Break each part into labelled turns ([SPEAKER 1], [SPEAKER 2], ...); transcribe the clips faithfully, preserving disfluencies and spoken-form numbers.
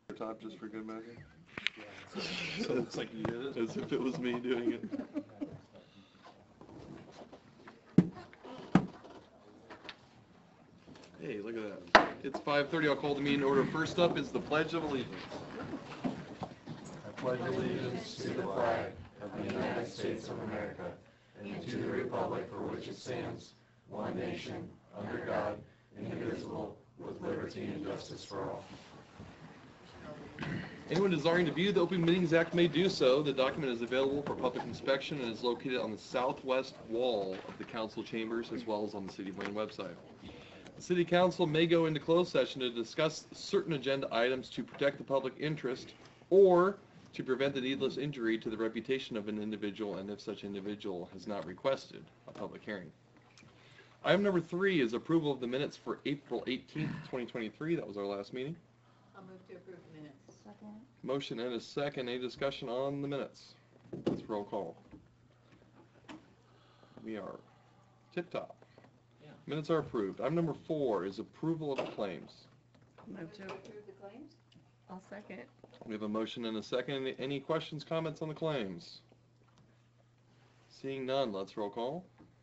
[SPEAKER 1] top just for good measure?
[SPEAKER 2] So it looks like you did it.
[SPEAKER 1] As if it was me doing it. Hey, look at that. It's five thirty. I'll call the meeting order. First up is the Pledge of Allegiance.
[SPEAKER 3] I pledge allegiance to the flag of the United States of America and to the republic for which it stands, one nation, under God, indivisible, with liberty and justice for all.
[SPEAKER 1] Anyone desiring to view the Open Meetings Act may do so. The document is available for public inspection and is located on the southwest wall of the council chambers as well as on the City of Wayne website. The City Council may go into closed session to discuss certain agenda items to protect the public interest or to prevent the needless injury to the reputation of an individual, and if such individual has not requested a public hearing. Item number three is approval of the minutes for April eighteenth, twenty twenty-three. That was our last meeting.
[SPEAKER 4] I'll move to approve the minutes.
[SPEAKER 5] Second.
[SPEAKER 1] Motion and a second. Any discussion on the minutes? Let's roll call. We are tip-top.
[SPEAKER 2] Yeah.
[SPEAKER 1] Minutes are approved. Item number four is approval of the claims.
[SPEAKER 5] Move to.
[SPEAKER 4] approve the claims.
[SPEAKER 5] I'll second.
[SPEAKER 1] We have a motion and a second. Any, any questions, comments on the claims? Seeing none, let's roll call.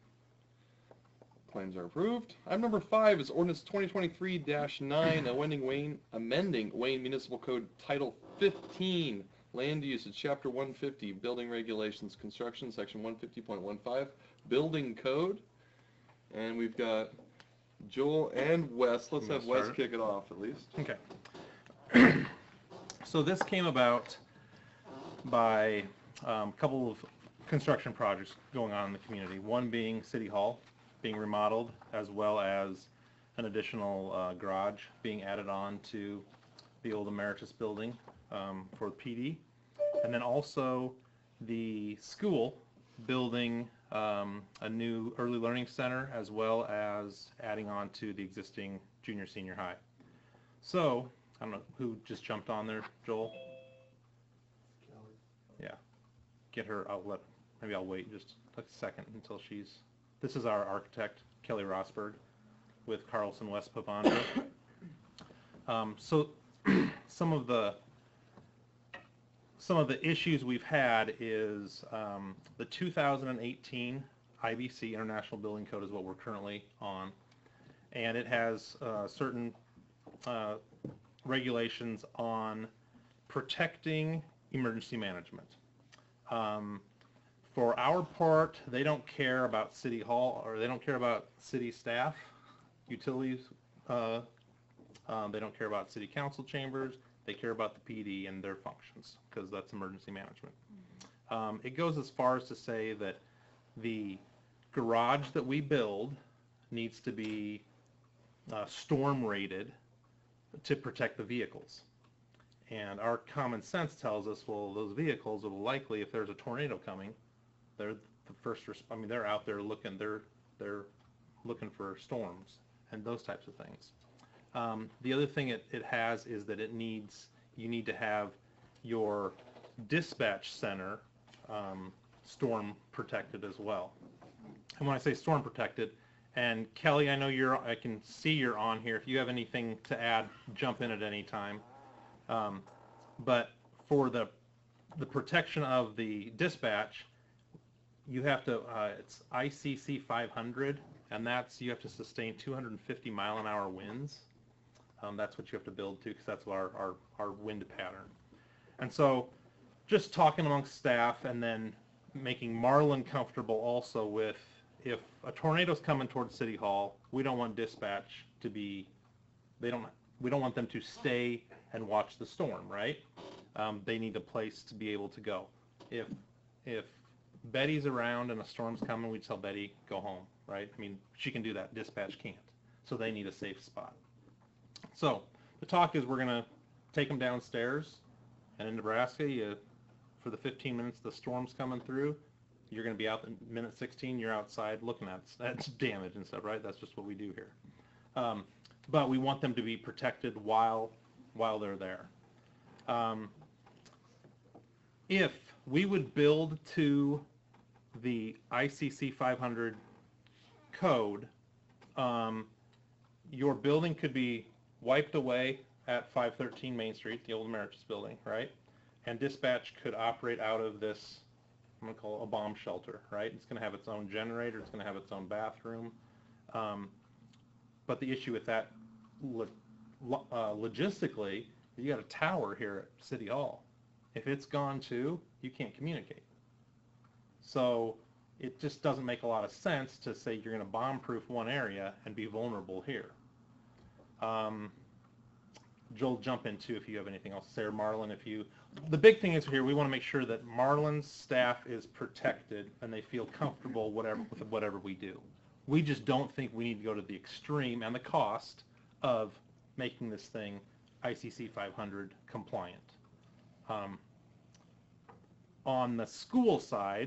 [SPEAKER 1] Claims are approved. Item number five is ordinance twenty twenty-three dash nine, amending Wayne, amending Wayne Municipal Code Title fifteen, Land Usage, Chapter one fifty, Building Regulations, Construction, Section one fifty point one five, Building Code. And we've got Joel and Wes. Let's have Wes kick it off at least.
[SPEAKER 2] Okay. So this came about by um, a couple of construction projects going on in the community. One being City Hall being remodeled, as well as an additional uh, garage being added on to the old Emeritus building um, for P D. And then also the school building um, a new early learning center, as well as adding on to the existing junior senior high. So I don't know who just jumped on there, Joel?
[SPEAKER 3] Kelly.
[SPEAKER 2] Yeah. Get her, I'll let, maybe I'll wait just a second until she's, this is our architect, Kelly Rosberg, with Carlson West Pavandra. Um, so some of the, some of the issues we've had is um, the two thousand eighteen I B C, International Building Code, is what we're currently on. And it has uh, certain uh, regulations on protecting emergency management. Um, for our part, they don't care about City Hall, or they don't care about city staff, utilities, uh, um, they don't care about city council chambers, they care about the P D and their functions, because that's emergency management. Mm-hmm. Um, it goes as far as to say that the garage that we build needs to be uh, storm rated to protect the vehicles. And our common sense tells us, well, those vehicles will likely, if there's a tornado coming, they're the first, I mean, they're out there looking, they're, they're looking for storms and those types of things. Um, the other thing it, it has is that it needs, you need to have your dispatch center um, storm protected as well. And when I say storm protected, and Kelly, I know you're, I can see you're on here. If you have anything to add, jump in at any time. Um, but for the, the protection of the dispatch, you have to, uh, it's I C C five hundred, and that's, you have to sustain two hundred fifty mile an hour winds. Um, that's what you have to build to, because that's our, our, our wind pattern. And so just talking amongst staff and then making Marlon comfortable also with, if a tornado's coming towards City Hall, we don't want dispatch to be, they don't, we don't want them to stay and watch the storm, right? Um, they need a place to be able to go. If, if Betty's around and a storm's coming, we tell Betty, go home, right? I mean, she can do that, dispatch can't. So they need a safe spot. So the talk is we're gonna take them downstairs, and in Nebraska, you, for the fifteen minutes the storm's coming through, you're going to be out in minute sixteen, you're outside looking at that's damage and stuff, right? That's just what we do here. Um, but we want them to be protected while while they're there. Um, if we would build to the I C C five hundred code, um, your building could be wiped away at five thirteen Main Street, the old Emeritus building, right? And dispatch could operate out of this, I'm going to call it a bomb shelter, right? It's going to have its own generator. It's going to have its own bathroom. Um, but the issue with that, lo- lo- uh, logistically, you got a tower here at City Hall. If it's gone too, you can't communicate. So it just doesn't make a lot of sense to say you're going to bomb-proof one area and be vulnerable here. Um, Joel, jump in too if you have anything else to say, or Marlon, if you... The big thing is here, we want to make sure that Marlon's staff is protected and they feel comfortable whatever with whatever we do. We just don't think we need to go to the extreme and the cost of making this thing I C C five hundred compliant. Um, on the school side,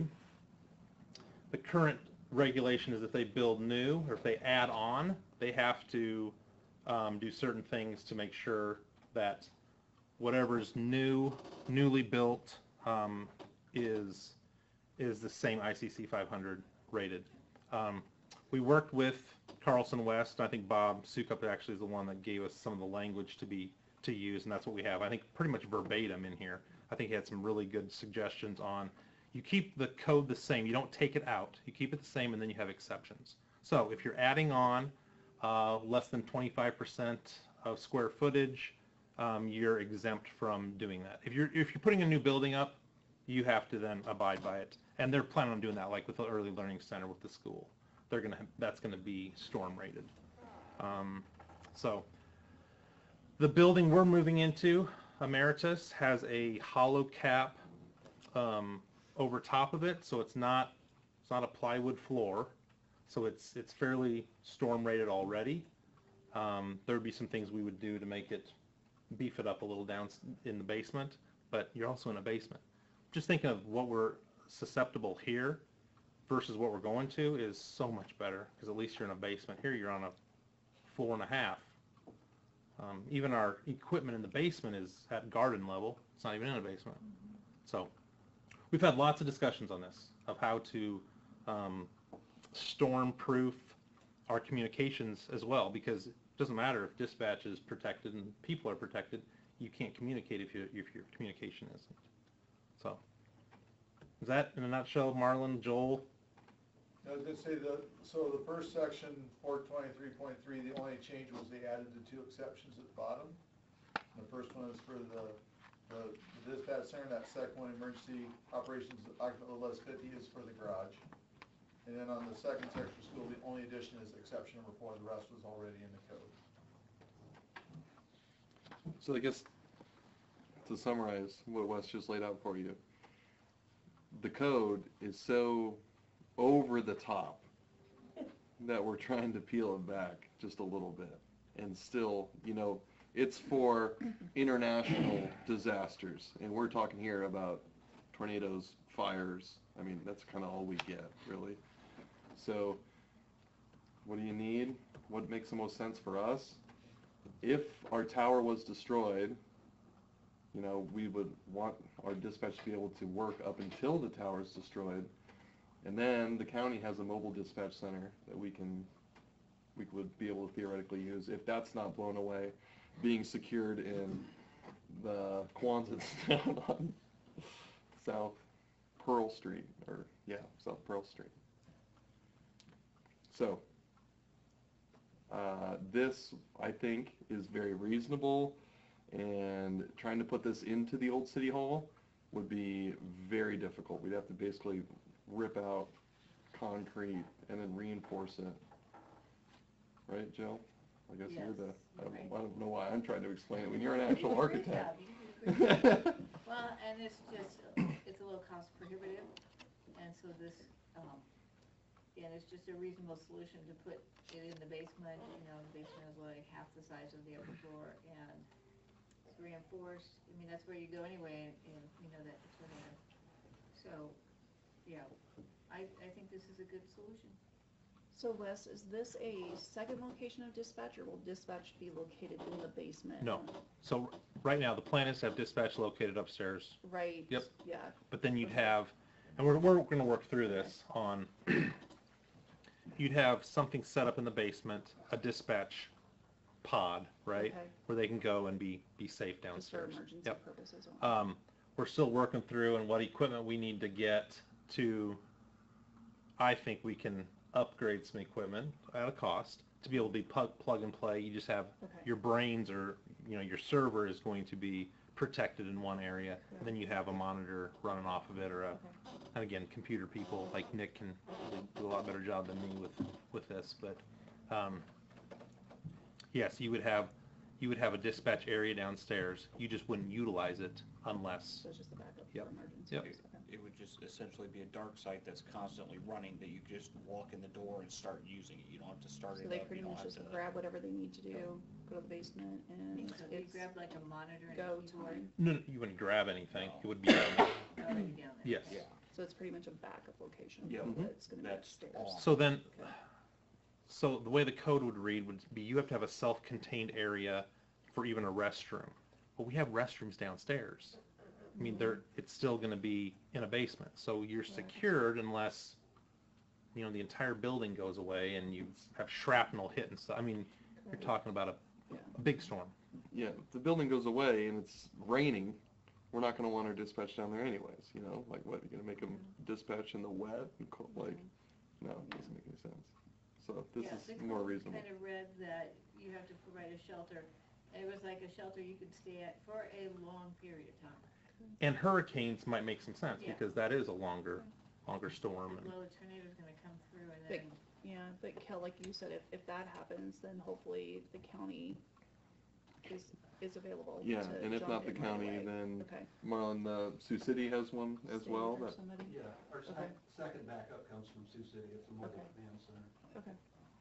[SPEAKER 2] the current regulation is if they build new or if they add on, they have to um, do certain things to make sure that whatever's new, newly built, um, is is the same I C C five hundred rated. Um, we worked with Carlson West. I think Bob Sukup actually is the one that gave us some of the language to be to use, and that's what we have. I think pretty much verbatim in here. I think he had some really good suggestions on. You keep the code the same. You don't take it out. You keep it the same, and then you have exceptions. So if you're adding on uh, less than twenty-five percent of square footage, um, you're exempt from doing that. If you're if you're putting a new building up, you have to then abide by it. And they're planning on doing that, like with the Early Learning Center with the school. They're gonna that's gonna be storm rated. Um, so the building we're moving into, Emeritus, has a hollow cap um, over top of it, so it's not it's not a plywood floor, so it's it's fairly storm rated already. Um, there would be some things we would do to make it beef it up a little down in the basement, but you're also in a basement. Just thinking of what we're susceptible here versus what we're going to is so much better, because at least you're in a basement. Here you're on a floor and a half. Um, even our equipment in the basement is at garden level. It's not even in a basement. So we've had lots of discussions on this, of how to um, storm-proof our communications as well, because it doesn't matter if dispatch is protected and people are protected, you can't communicate if, you, if your communication isn't. So is that, in a nutshell, Marlon, Joel?
[SPEAKER 3] I was gonna say, the, so the first section, four twenty-three point three, the only change was they added the two exceptions at the bottom. And the first one is for the, the the dispatch center, that second one, emergency operations occupant level less fifty, is for the garage. And then on the second section for school, the only addition is exception number four, the rest was already in the code.
[SPEAKER 1] So I guess to summarize what Wes just laid out for you, the code is so over the top that we're trying to peel it back just a little bit. And still, you know, it's for international disasters. And we're talking here about tornadoes, fires. I mean, that's kind of all we get, really. So what do you need? What makes the most sense for us? If our tower was destroyed, you know, we would want our dispatch to be able to work up until the tower is destroyed. And then the county has a mobile dispatch center that we can, we would be able to theoretically use if that's not blown away, being secured in the Quonset down on South Pearl Street, or yeah, South Pearl Street. So uh, this, I think, is very reasonable, and trying to put this into the old City Hall would be very difficult. We'd have to basically rip out concrete and then reinforce it. Right, Jill? I guess you're the, I don't, I don't know why I'm trying to explain it when you're an actual architect.
[SPEAKER 4] Well, and it's just, it's a little cost prohibitive, and so this, um, and it's just a reasonable solution to put it in the basement. You know, the basement is like half the size of the upper floor, and it's reinforced. I mean, that's where you go anyway, and, and you know, that tornado. So, yeah, I, I think this is a good solution.
[SPEAKER 6] So Wes, is this a second location of dispatch, or will dispatch be located in the basement?
[SPEAKER 2] No. So right now, the plan is to have dispatch located upstairs,
[SPEAKER 6] Right?
[SPEAKER 2] Yep.
[SPEAKER 6] Yeah.
[SPEAKER 2] but then you'd have, and we're, we're going to work through this on, you'd have something set up in the basement, a dispatch pod, right?
[SPEAKER 6] Okay.
[SPEAKER 2] Where they can go and be, be safe
[SPEAKER 6] Just for
[SPEAKER 2] downstairs.
[SPEAKER 6] emergency
[SPEAKER 2] Yep.
[SPEAKER 6] purposes only.
[SPEAKER 2] Um, we're still working through and what equipment we need to get to, I think we can upgrade some equipment at a cost to be able to be plug, plug and play. You just have
[SPEAKER 6] Okay.
[SPEAKER 2] your brains or, you know, your server is going to be protected in one area, and then you have a monitor running off of it, or a,
[SPEAKER 6] Okay.
[SPEAKER 2] and again, computer people like Nick can do a lot better job than me with, with this, but, um, yes, you would have, you would have a dispatch area downstairs. You just wouldn't utilize it unless,
[SPEAKER 6] So it's just the backup
[SPEAKER 2] Yep.
[SPEAKER 6] for emergencies.
[SPEAKER 2] Yep.
[SPEAKER 6] Okay.
[SPEAKER 3] It would just essentially be a dark site that's constantly running, that you just walk in the door and start using it. You don't have to start
[SPEAKER 6] So
[SPEAKER 3] it
[SPEAKER 6] they
[SPEAKER 3] up, you
[SPEAKER 6] pretty
[SPEAKER 3] don't
[SPEAKER 6] much
[SPEAKER 3] have
[SPEAKER 6] just
[SPEAKER 3] to.
[SPEAKER 6] grab whatever they need to do, go to the basement, and
[SPEAKER 4] So you
[SPEAKER 6] it's
[SPEAKER 4] grab like a monitor and
[SPEAKER 6] go
[SPEAKER 4] a keyboard
[SPEAKER 6] time.
[SPEAKER 2] no, no, you wouldn't grab anything. It would be, down there.
[SPEAKER 4] already down there.
[SPEAKER 2] yes.
[SPEAKER 3] Yeah,
[SPEAKER 6] So it's pretty much a backup location.
[SPEAKER 3] Yeah.
[SPEAKER 6] but It's gonna be
[SPEAKER 3] That's
[SPEAKER 6] upstairs.
[SPEAKER 3] all.
[SPEAKER 2] So then, so the way the code would read would be you have to have a self-contained area for even a restroom. Well, we have restrooms downstairs. I mean, they're, it's still gonna be in a basement, so you're secured unless, you know, the entire building goes away and you have shrapnel hitting stuff. I mean, you're talking about a,
[SPEAKER 6] Yeah.
[SPEAKER 2] a big storm.
[SPEAKER 1] Yeah, if the building goes away and it's raining, we're not gonna want our dispatch down there anyways, you know? Like, what, you're gonna make them dispatch in the wet and cold, like, no, it doesn't make any sense. So this
[SPEAKER 4] Yeah,
[SPEAKER 1] is
[SPEAKER 4] the
[SPEAKER 1] more
[SPEAKER 4] code
[SPEAKER 1] reasonable.
[SPEAKER 4] kind of read that you have to provide a shelter, and it was like a shelter you could stay at for a long period of time.
[SPEAKER 2] And hurricanes might make some sense
[SPEAKER 4] Yeah.
[SPEAKER 2] because that is a longer, longer storm. And
[SPEAKER 4] Well, the tornado's gonna come through and
[SPEAKER 6] Big.
[SPEAKER 4] then,
[SPEAKER 6] Yeah, but Kel, like you said, if, if that happens, then hopefully the county is, is available
[SPEAKER 1] Yeah,
[SPEAKER 6] to
[SPEAKER 1] and if
[SPEAKER 6] jump
[SPEAKER 1] not the
[SPEAKER 6] in right
[SPEAKER 1] county,
[SPEAKER 6] away.
[SPEAKER 1] then
[SPEAKER 6] Okay.
[SPEAKER 1] Marlon, uh, Sioux City has one as
[SPEAKER 6] State
[SPEAKER 1] well,
[SPEAKER 6] or
[SPEAKER 1] that,
[SPEAKER 6] somebody.
[SPEAKER 7] Yeah, our
[SPEAKER 6] Okay.
[SPEAKER 7] sec- second backup comes from Sioux City, it's a mobile
[SPEAKER 6] Okay.
[SPEAKER 7] command center.
[SPEAKER 6] Okay.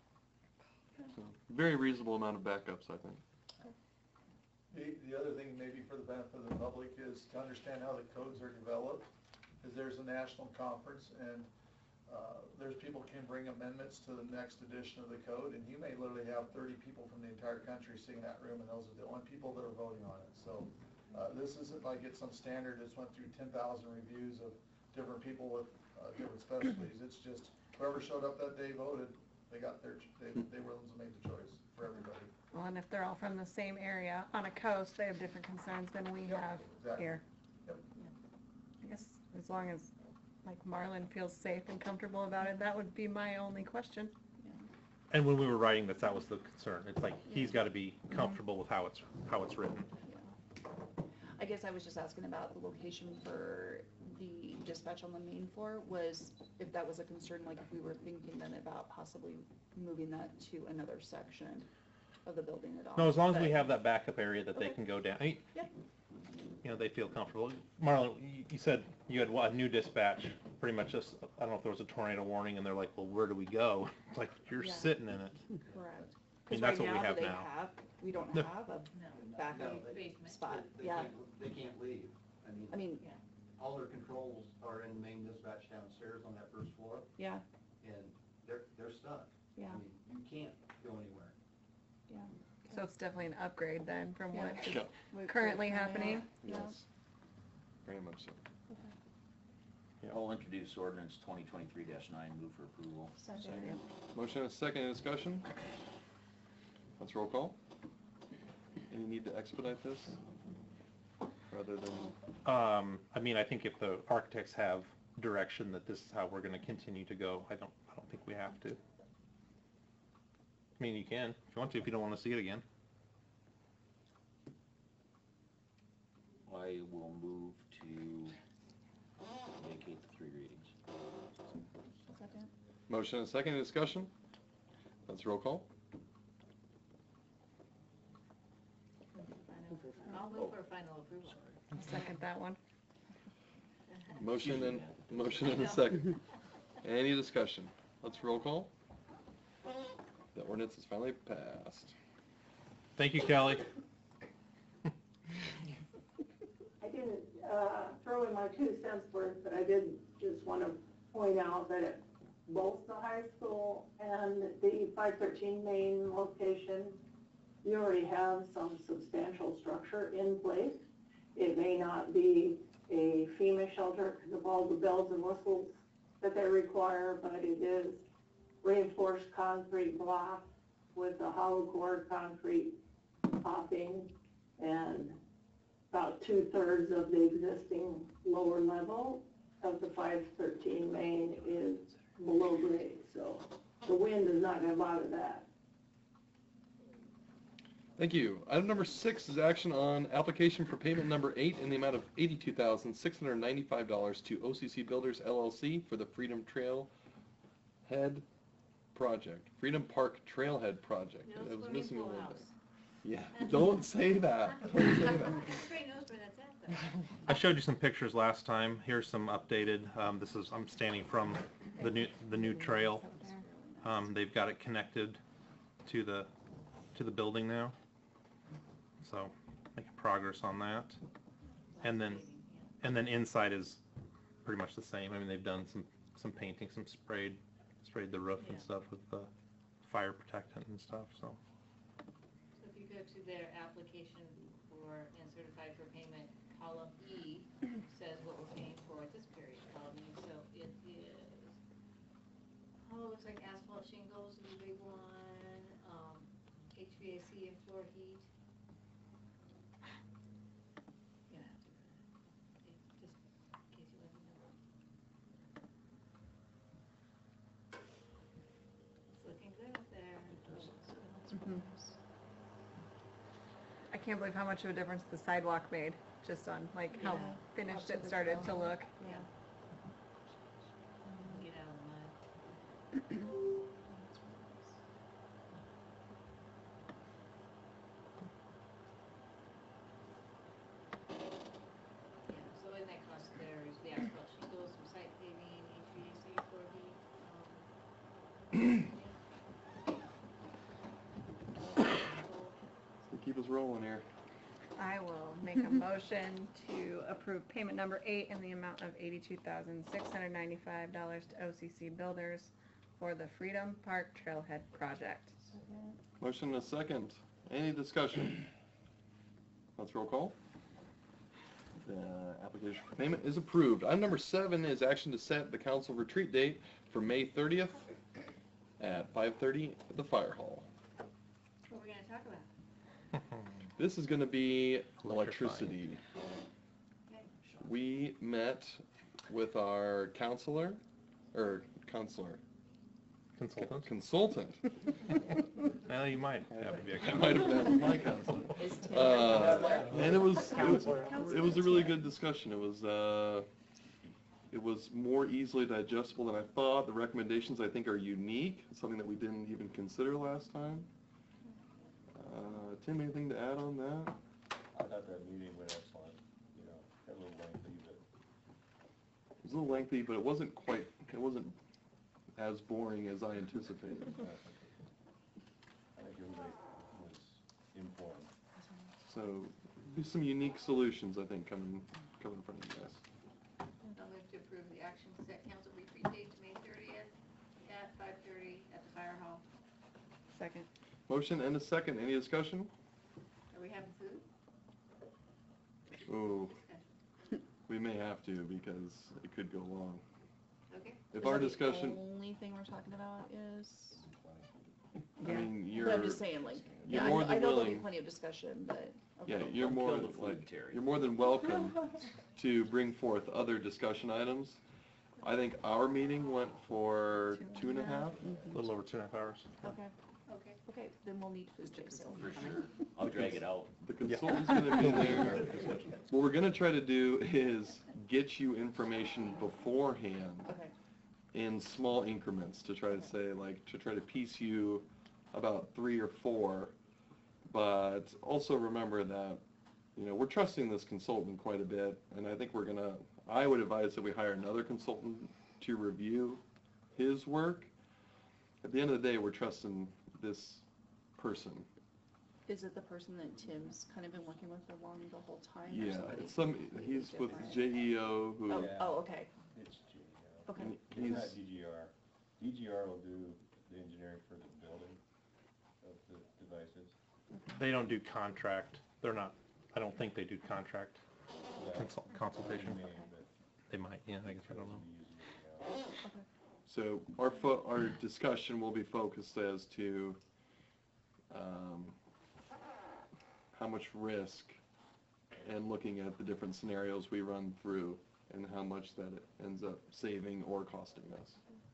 [SPEAKER 1] so, very reasonable amount of backups, I think.
[SPEAKER 8] The, the other thing maybe for the benefit of the public is to understand how the codes are developed, is there's a national conference and, uh, there's people can bring amendments to the next edition of the code, and you may literally have thirty people from the entire country sitting in that room, and those are the only people that are voting on it, so, uh, this isn't like it's some standard that's went through ten thousand reviews of different people with, uh, different specialties, it's just whoever showed up that day voted, they got their, ch- they, they were the ones that made the choice for everybody.
[SPEAKER 5] Well, and if they're all from the same area on a coast, they have different concerns than we
[SPEAKER 8] Yep,
[SPEAKER 5] have
[SPEAKER 8] exactly.
[SPEAKER 5] here.
[SPEAKER 8] Yep.
[SPEAKER 5] I guess as long as, like, Marlon feels safe and comfortable about it, that would be my only question.
[SPEAKER 2] And when we were writing this, that was the concern. It's like, he's gotta be comfortable with how it's, how it's written.
[SPEAKER 6] Yeah. I guess I was just asking about the location for the dispatch on the main floor, was if that was a concern, like if we were thinking then about possibly moving that to another section of the building at all.
[SPEAKER 2] No, as long as we
[SPEAKER 6] But-
[SPEAKER 2] have that backup area that they
[SPEAKER 6] Okay.
[SPEAKER 2] can go down. I mean,
[SPEAKER 6] Yeah.
[SPEAKER 2] you know, they feel comfortable. Marlon, you, you said you had what, a new dispatch, pretty much just, I don't know if there was a tornado warning and they're like, well, where do we go? It's like, you're
[SPEAKER 6] Yeah.
[SPEAKER 2] sitting in it.
[SPEAKER 6] Correct.
[SPEAKER 2] mean,
[SPEAKER 6] Because
[SPEAKER 2] that's
[SPEAKER 6] right
[SPEAKER 2] what we
[SPEAKER 6] now, do
[SPEAKER 2] have
[SPEAKER 6] they
[SPEAKER 2] now.
[SPEAKER 6] have, we don't
[SPEAKER 2] No.
[SPEAKER 6] have a
[SPEAKER 4] no,
[SPEAKER 6] backup
[SPEAKER 7] No, they-
[SPEAKER 4] basement.
[SPEAKER 6] spot,
[SPEAKER 7] They- they
[SPEAKER 6] yeah.
[SPEAKER 7] can't- They can't leave. I mean,
[SPEAKER 6] I mean,
[SPEAKER 7] all their controls are in the main dispatch downstairs on that first floor,
[SPEAKER 6] yeah,
[SPEAKER 7] and they're, they're stuck.
[SPEAKER 6] yeah,
[SPEAKER 7] I mean, you can't go anywhere.
[SPEAKER 6] yeah.
[SPEAKER 5] So it's definitely an upgrade then from
[SPEAKER 6] Yeah.
[SPEAKER 5] what is
[SPEAKER 1] Yeah,
[SPEAKER 6] We're
[SPEAKER 5] currently
[SPEAKER 6] currently
[SPEAKER 5] happening.
[SPEAKER 6] Yeah.
[SPEAKER 1] yes, very much so.
[SPEAKER 9] I'll introduce ordinance twenty twenty-three dash nine, move for approval.
[SPEAKER 6] Second.
[SPEAKER 1] Motion and a second, any discussion? Let's roll call. Any need to expedite this? Rather than,
[SPEAKER 2] Um, I mean, I think if the architects have direction that this is how we're gonna continue to go, I don't, I don't think we have to. I mean, you can, if you want to, if you don't wanna see it again.
[SPEAKER 9] I will move to vacate the three readings.
[SPEAKER 6] Second.
[SPEAKER 1] motion and a second, any discussion? Let's roll call.
[SPEAKER 4] I'll move for final approval.
[SPEAKER 5] I'll second that one.
[SPEAKER 1] Motion and, motion and a second. Any discussion? Let's roll call. The ordinance is finally passed.
[SPEAKER 2] Thank you, Kelly.
[SPEAKER 10] I didn't uh, throw in my two cents worth, but I did just want to point out that at both the high school and the five thirteen main location, you already have some substantial structure in place. It may not be a FEMA shelter because of all the bells and whistles that they require, but it is reinforced concrete block with the hollow core concrete topping, and about two-thirds of the existing lower level of the five thirteen main is below grade, so the wind is not gonna bother that.
[SPEAKER 1] Thank you. Item number six is action on application for payment number eight in the amount of eighty-two thousand six hundred ninety-five dollars to O C C Builders L L C for the Freedom Trail Head Project, Freedom Park Trailhead Project.
[SPEAKER 4] No
[SPEAKER 1] I was
[SPEAKER 4] swimming
[SPEAKER 1] missing a
[SPEAKER 4] pool
[SPEAKER 1] little
[SPEAKER 4] house.
[SPEAKER 1] bit. Yeah, don't say that. Don't say that.
[SPEAKER 4] Everybody knows where that's at, though.
[SPEAKER 2] I showed you some pictures last time. Here's some updated. Um, this is I'm standing from the new the new trail. Um, they've got it connected to the to the building now. So making progress on that. And then and then inside is pretty much the same. I mean, they've done some some painting, some sprayed sprayed the roof and
[SPEAKER 4] Yeah.
[SPEAKER 2] stuff with the fire protectant and stuff. So
[SPEAKER 4] So if you go to their application for and certified for payment, column E says what we're paying for at this period, column E, so it is, oh, it looks like asphalt shingles is the big one, um, H V A C and floor heat. Yeah, it- just in case you wasn't know. It's looking good up there.
[SPEAKER 5] Mhm. I can't believe how much of a difference the sidewalk made, just on like how
[SPEAKER 6] Yeah.
[SPEAKER 5] finished
[SPEAKER 6] Up to
[SPEAKER 5] it
[SPEAKER 6] the
[SPEAKER 5] started to
[SPEAKER 6] trail.
[SPEAKER 5] look.
[SPEAKER 6] Yeah.
[SPEAKER 4] Get out of the mud. Yeah, so in that cost there is the asphalt shingles, some site paving, H V A C, floor heat, um.
[SPEAKER 1] So keep us rolling here.
[SPEAKER 5] I will make a motion to approve payment number eight in the amount of eighty-two thousand six hundred ninety-five dollars to O C C Builders for the Freedom Park Trailhead Project.
[SPEAKER 1] Motion and a second. Any discussion? Let's roll call. The application for payment is approved. Item number seven is action to set the council retreat date for May thirtieth at five thirty at the fire hall.
[SPEAKER 4] What are we gonna talk about?
[SPEAKER 1] This is gonna be
[SPEAKER 2] Electrifying.
[SPEAKER 1] electricity.
[SPEAKER 4] Okay.
[SPEAKER 1] We met with our counselor, or counselor,
[SPEAKER 2] consultant.
[SPEAKER 1] consultant.
[SPEAKER 2] Well, you might have to be a
[SPEAKER 1] I might have been my counselor.
[SPEAKER 6] Is Tim
[SPEAKER 1] Uh,
[SPEAKER 6] counselor?
[SPEAKER 1] and it was, it was, it was a really good discussion. It was, uh, it was more easily digestible than I thought. The recommendations, I think, are unique, something that we didn't even consider last time. Uh, Tim, anything to add on that?
[SPEAKER 3] I thought that meeting went excellent, you know, a little lengthy, but
[SPEAKER 1] It was a little lengthy, but it wasn't quite, it wasn't as boring as I anticipated.
[SPEAKER 3] I think everybody was informed.
[SPEAKER 1] So, there's some unique solutions, I think, coming, coming in front of you guys.
[SPEAKER 4] I'll move to approve the action to set council retreat date to May thirtieth at five thirty at the fire hall.
[SPEAKER 5] Second.
[SPEAKER 1] Motion and a second. Any discussion?
[SPEAKER 4] Are we having food?
[SPEAKER 1] Oh,
[SPEAKER 4] Discussion.
[SPEAKER 1] we may have to because it could go long.
[SPEAKER 4] Okay.
[SPEAKER 1] If
[SPEAKER 6] Is
[SPEAKER 1] our
[SPEAKER 6] that the
[SPEAKER 1] discussion,
[SPEAKER 6] only thing we're talking about is,
[SPEAKER 1] I mean, you're,
[SPEAKER 6] but I'm just saying, like,
[SPEAKER 1] you're
[SPEAKER 6] yeah, I
[SPEAKER 1] more
[SPEAKER 6] know,
[SPEAKER 1] than
[SPEAKER 6] I know there'll be
[SPEAKER 1] willing-
[SPEAKER 6] plenty of discussion, but.
[SPEAKER 1] yeah,
[SPEAKER 6] okay.
[SPEAKER 1] you're
[SPEAKER 9] Don't
[SPEAKER 1] more,
[SPEAKER 9] kill the food,
[SPEAKER 1] like,
[SPEAKER 9] Terry.
[SPEAKER 1] you're more than welcome to bring forth other discussion items. I think our meeting went for two and a half.
[SPEAKER 2] A little over two and a half hours.
[SPEAKER 6] Okay,
[SPEAKER 4] Okay.
[SPEAKER 6] okay, then we'll need food too, so.
[SPEAKER 9] For sure. I'll drag it out.
[SPEAKER 1] The consultant's gonna be there. What we're gonna try to do is get you information beforehand
[SPEAKER 6] Okay,
[SPEAKER 1] in small increments to try to say, like, to try to piece you about three or four. But also remember that, you know, we're trusting this consultant quite a bit, and I think we're gonna, I would advise that we hire another consultant to review his work. At the end of the day, we're trusting this person.
[SPEAKER 6] is it the person that Tim's kind of been working with along the whole time? or
[SPEAKER 1] Yeah,
[SPEAKER 6] somebody
[SPEAKER 1] it's some,
[SPEAKER 6] completely
[SPEAKER 1] he's with
[SPEAKER 6] different?
[SPEAKER 1] J E O, who,
[SPEAKER 6] Oh,
[SPEAKER 3] Yeah.
[SPEAKER 6] oh, okay,
[SPEAKER 3] It's G, uh,
[SPEAKER 6] okay,
[SPEAKER 1] and
[SPEAKER 3] it's
[SPEAKER 1] he's,
[SPEAKER 3] not D G R. D G R will do the engineering for the building of the devices.
[SPEAKER 2] They don't do contract. They're not, I don't think they do contract
[SPEAKER 3] Yeah,
[SPEAKER 2] consult, consultation.
[SPEAKER 3] they may, but
[SPEAKER 2] They might, yeah, I guess, I don't know.
[SPEAKER 3] they'll be using it now.
[SPEAKER 1] so our fo- our discussion will be focused as to um, how much risk, and looking at the different scenarios we run through and how much that it ends up saving or costing us.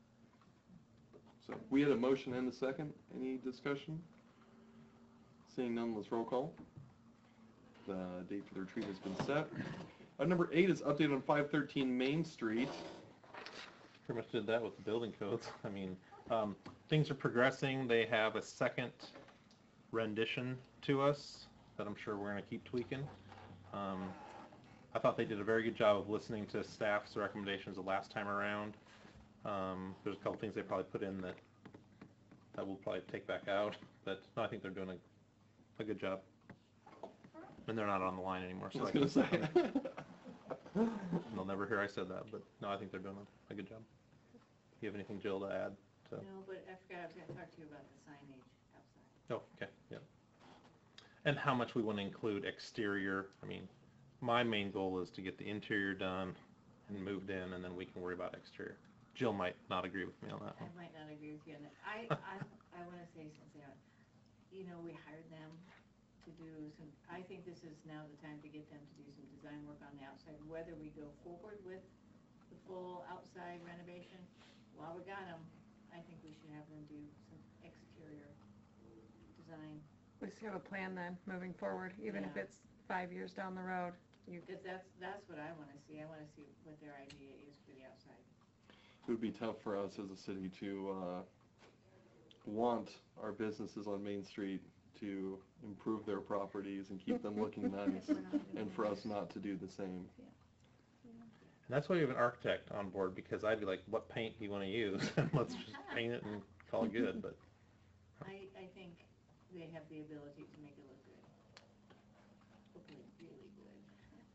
[SPEAKER 1] So we had a motion and a second. Any discussion? Seeing none, let's roll call. The date for the retreat has been set. Item number eight is update on five thirteen Main Street.
[SPEAKER 2] Pretty much did that with the building codes. I mean, um, things are progressing. They have a second rendition to us that I'm sure we're going to keep tweaking. Um, I thought they did a very good job of listening to staff's recommendations the last time around. Um, there's a couple things they probably put in that that we'll probably take back out, but no, I think they're doing a, a good job. And they're not on the line anymore, so
[SPEAKER 1] I was
[SPEAKER 2] I
[SPEAKER 1] going
[SPEAKER 2] can
[SPEAKER 1] to say.
[SPEAKER 2] they'll never hear I said that, but no, I think they're doing a, a good job. Do you have anything, Jill, to add? To...
[SPEAKER 4] No, but I forgot I was gonna talk to you about the signage outside.
[SPEAKER 2] Oh, okay, yeah. And how much we want to include exterior. I mean, my main goal is to get the interior done and moved in, and then we can worry about exterior. Jill might not agree with me on that
[SPEAKER 4] I
[SPEAKER 2] one.
[SPEAKER 4] might not agree with you on that. I, I, I wanna say something, you know, we hired them to do some, I think this is now the time to get them to do some design work on the outside, whether we go forward with the full outside renovation. While we got them, I think we should have them do some exterior design.
[SPEAKER 5] We should have a plan then, moving forward, even if
[SPEAKER 4] Yeah.
[SPEAKER 5] it's five years down the road. You,
[SPEAKER 4] Because that's, that's what I wanna see. I wanna see what their idea is for the outside.
[SPEAKER 1] It would be tough for us as a city to uh, want our businesses on Main Street to improve their properties and keep them looking nice, and for us not to do the same.
[SPEAKER 2] And that's why we have an architect on board, because I'd be like, what paint do you want to use? Let's just paint it and call it good. But
[SPEAKER 4] I, I think they have the ability to make it look good. Hopefully really good.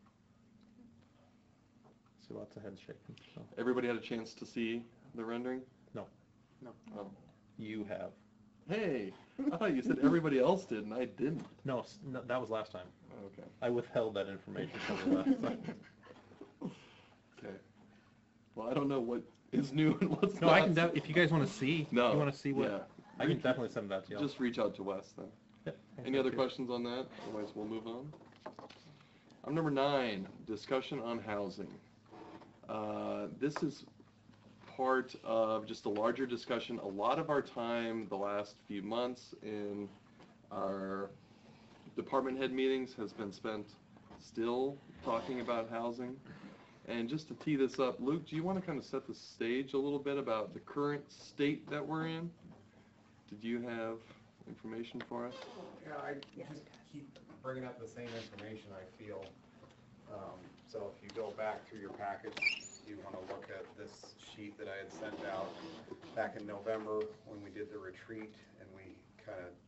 [SPEAKER 2] see lots of heads shaking. So.
[SPEAKER 1] Everybody had a chance to see the rendering?
[SPEAKER 2] No.
[SPEAKER 1] No. Oh.
[SPEAKER 2] You have.
[SPEAKER 1] Hey, I thought you said everybody else did, and I didn't.
[SPEAKER 2] No, s- no, that was last time.
[SPEAKER 1] Okay.
[SPEAKER 2] I withheld that information from the last time.
[SPEAKER 1] Okay. Well, I don't know what is new and what's
[SPEAKER 2] No,
[SPEAKER 1] not.
[SPEAKER 2] I can. De- if you guys want to see,
[SPEAKER 1] No.
[SPEAKER 2] if you want to see what,
[SPEAKER 1] Yeah.
[SPEAKER 2] I can definitely send that to you.
[SPEAKER 1] Just reach out to Wes then.
[SPEAKER 2] Yep.
[SPEAKER 1] Any other questions on that? Otherwise, we'll move on. Item number nine, discussion on housing. Uh, this is part of just a larger discussion. A lot of our time the last few months in our department head meetings has been spent still talking about housing. And just to tee this up, Luke, do you want to kind of set the stage a little bit about the current state that we're in? Did you have information for us?
[SPEAKER 11] Yeah, I just keep bringing up the same information, I feel. Um, so if you go back through your packets, you want to look at this sheet that I had sent out back in November when we did the retreat, and we kind of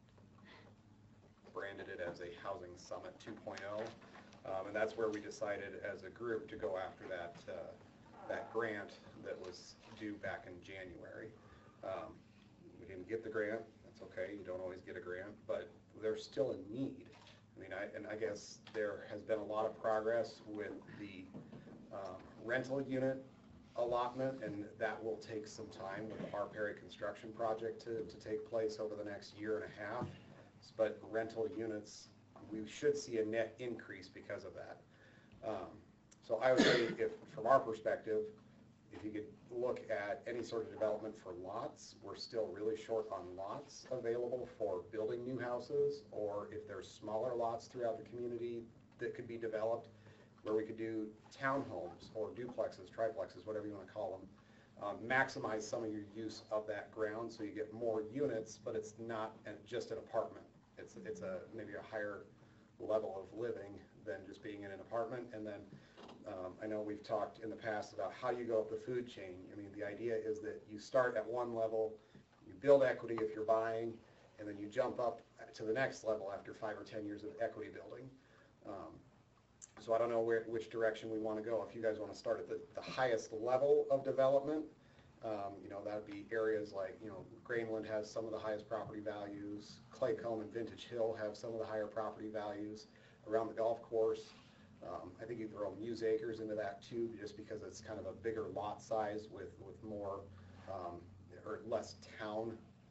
[SPEAKER 11] branded it as a Housing Summit two point oh. Um, and that's where we decided as a group to go after that, uh, that grant that was due back in January. Um, we didn't get the grant. That's okay. You don't always get a grant, but there's still a need. I mean, I, and I guess there has been a lot of progress with the um, rental unit allotment, and that will take some time with the R. Perry construction project to, to take place over the next year and a half. But rental units, we should see a net increase because of that. Um, so I would say, if from our perspective, if you could look at any sort of development for lots, we're still really short on lots available for building new houses, or if there's smaller lots throughout the community that could be developed, where we could do townhomes or duplexes, triplexes, whatever you want to call them. Um, maximize some of your use of that ground so you get more units, but it's not an, just an apartment. It's, it's a maybe a higher level of living than just being in an apartment. And then um, I know we've talked in the past about how you go up the food chain. I mean, the idea is that you start at one level, you build equity if you're buying, and then you jump up to the next level after five or ten years of equity building. Um, so I don't know where, which direction we want to go. If you guys want to start at the, the highest level of development, um, you know, that would be areas like, you know, Grainland has some of the highest property values. Claycomb and Vintage Hill have some of the higher property values around the golf course. Um, I think you throw Muse Acres into that too, just because it's kind of a bigger lot size with, with more, um, or less town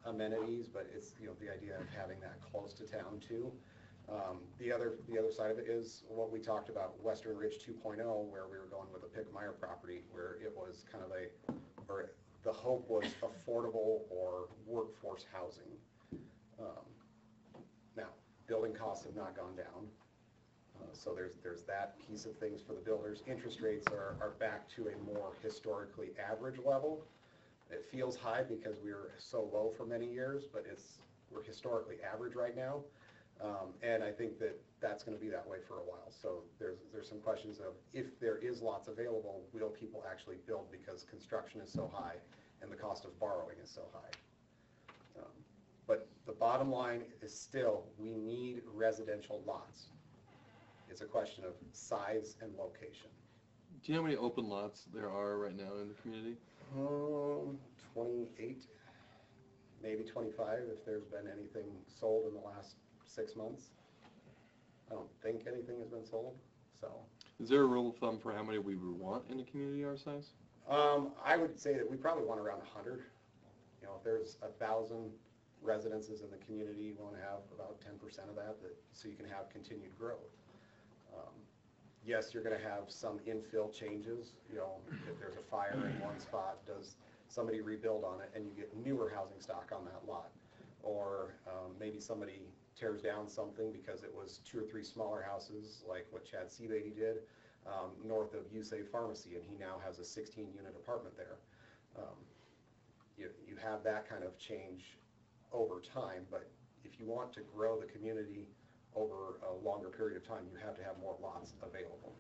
[SPEAKER 11] amenities, but it's, you know, the idea of having that close to town too. Um, the other, the other side of it is what we talked about, Western Ridge two point oh, where we were going with the Pickmeyer property, where it was kind of a, or the hope was affordable or workforce housing. Um, now, building costs have not gone down. Uh, so there's there's that piece of things for the builders. Interest rates are, are back to a more historically average level. It feels high because we were so low for many years, but it's we're historically average right now. Um, and I think that that's going to be that way for a while. So there's there's some questions of if there is lots available, will people actually build because construction is so high and the cost of borrowing is so high. Um, but the bottom line is still we need residential lots. It's a question of size and location.
[SPEAKER 1] Do you know how many open lots there are right now in the community?
[SPEAKER 11] Um, twenty-eight, maybe twenty-five if there's been anything sold in the last six months. I don't think anything has been sold, so.
[SPEAKER 1] Is there a rule of thumb for how many we would want in a community our size?
[SPEAKER 11] Um, I would say that we probably want around a hundred. You know, if there's a thousand residences in the community, you want to have about ten percent of that, that, so you can have continued growth. Um, yes, you're going to have some infill changes. You know, if there's a fire in one spot, does somebody rebuild on it and you get newer housing stock on that lot? Or um, maybe somebody tears down something because it was two or three smaller houses, like what Chad Seabeatty did, um, north of U S A Pharmacy, and he now has a sixteen unit apartment there. Um, you, you have that kind of change over time, but if you want to grow the community over a longer period of time, you have to have more lots available.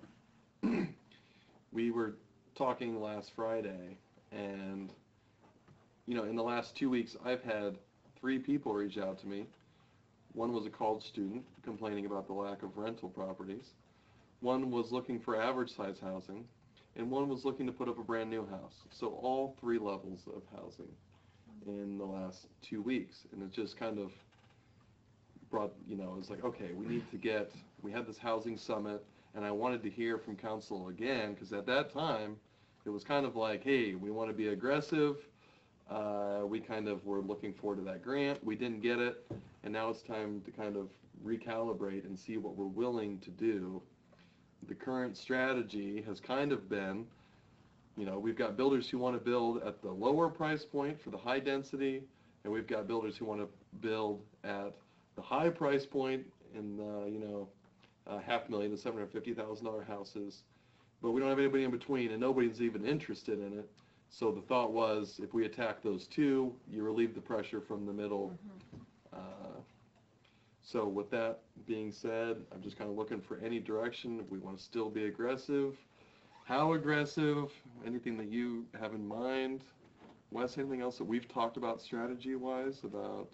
[SPEAKER 1] We were talking last Friday, and, you know, in the last two weeks, I've had three people reach out to me. One was a college student complaining about the lack of rental properties. One was looking for average size housing, and one was looking to put up a brand new house. So all three levels of housing in the last two weeks. And it just kind of brought, you know, it's like, okay, we need to get, we had this housing summit, and I wanted to hear from council again, because at that time, it was kind of like, hey, we want to be aggressive. Uh, we kind of were looking forward to that grant. We didn't get it, and now it's time to kind of recalibrate and see what we're willing to do. The current strategy has kind of been, you know, we've got builders who want to build at the lower price point for the high density, and we've got builders who want to build at the high price point in, uh, you know, uh, half million to seven hundred fifty thousand dollar houses, but we don't have anybody in between, and nobody's even interested in it. So the thought was, if we attack those two, you relieve the pressure from the middle. Mm-hmm. uh, so with that being said, I'm just kind of looking for any direction. If we want to still be aggressive, how aggressive? Anything that you have in mind? Wes, anything else that we've talked about strategy-wise about?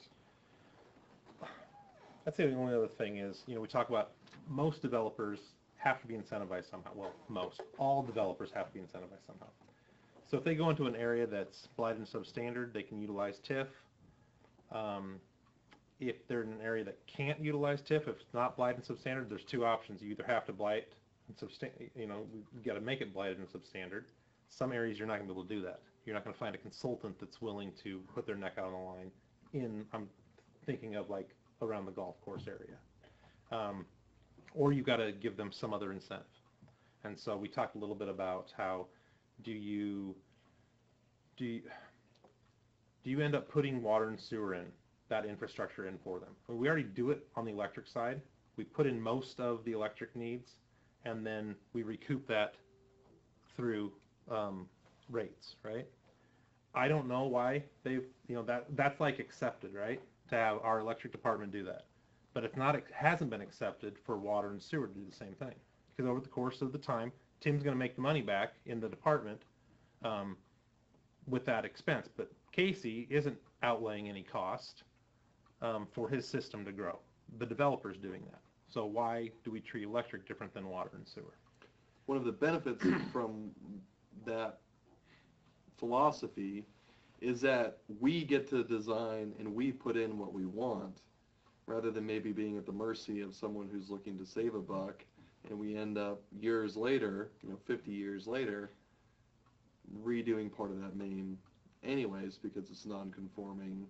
[SPEAKER 2] I'd say the only other thing is, you know, we talk about most developers have to be incentivized somehow. Well, most. All developers have to be incentivized somehow. So if they go into an area that's blighted and substandard, they can utilize T I F. Um, if they're in an area that can't utilize T I F, if it's not blighted and substandard, there's two options. You either have to blight and substandard, you know, we've got to make it blighted and substandard. Some areas you're not going to be able to do that. You're not going to find a consultant that's willing to put their neck out on the line in, I'm thinking of like around the golf course area. Um, or you've got to give them some other incentive. And so we talked a little bit about how do you, do you, do you end up putting water and sewer in, that infrastructure in for them? Well, we already do it on the electric side. We put in most of the electric needs, and then we recoup that through um, rates, right? I don't know why they've, you know, that that's like accepted, right? To have our electric department do that. But it's not, it hasn't been accepted for water and sewer to do the same thing. Because over the course of the time, Tim's going to make the money back in the department um, with that expense. But Casey isn't outlaying any cost um, for his system to grow. The developer's doing that. So why do we treat electric different than water and sewer?
[SPEAKER 1] One of the benefits from that philosophy is that we get to design and we put in what we want, rather than maybe being at the mercy of someone who's looking to save a buck, and we end up years later, you know, fifty years later, redoing part of that main anyways because it's non-conforming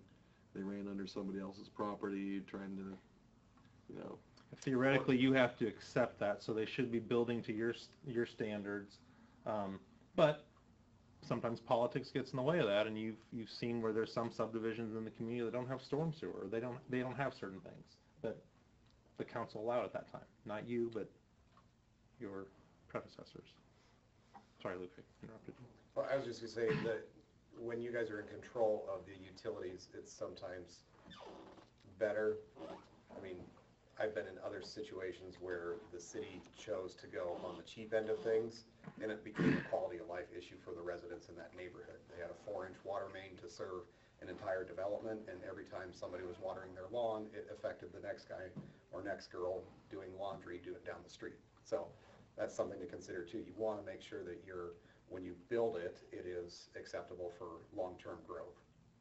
[SPEAKER 1] they ran under somebody else's property, trying to, you know.
[SPEAKER 2] Theoretically, you have to accept that, so they should be building to your, s- your standards. Um, But sometimes politics gets in the way of that, and you've, you've seen where there's some subdivisions in the community that don't have storm sewer, or they don't, they don't have certain things that the council allowed at that time. Not you, but your predecessors. Sorry, Luke, I interrupted you.
[SPEAKER 11] Well, I was just gonna say that when you guys are in control of the utilities, it's sometimes better. I mean, I've been in other situations where the city chose to go on the cheap end of things, and it became a quality of life issue for the residents in that neighborhood. They had a four-inch water main to serve an entire development, and every time somebody was watering their lawn, it affected the next guy or next girl doing laundry, do it down the street. So that's something to consider too. You want to make sure that you're, when you build it, it is acceptable for long-term growth.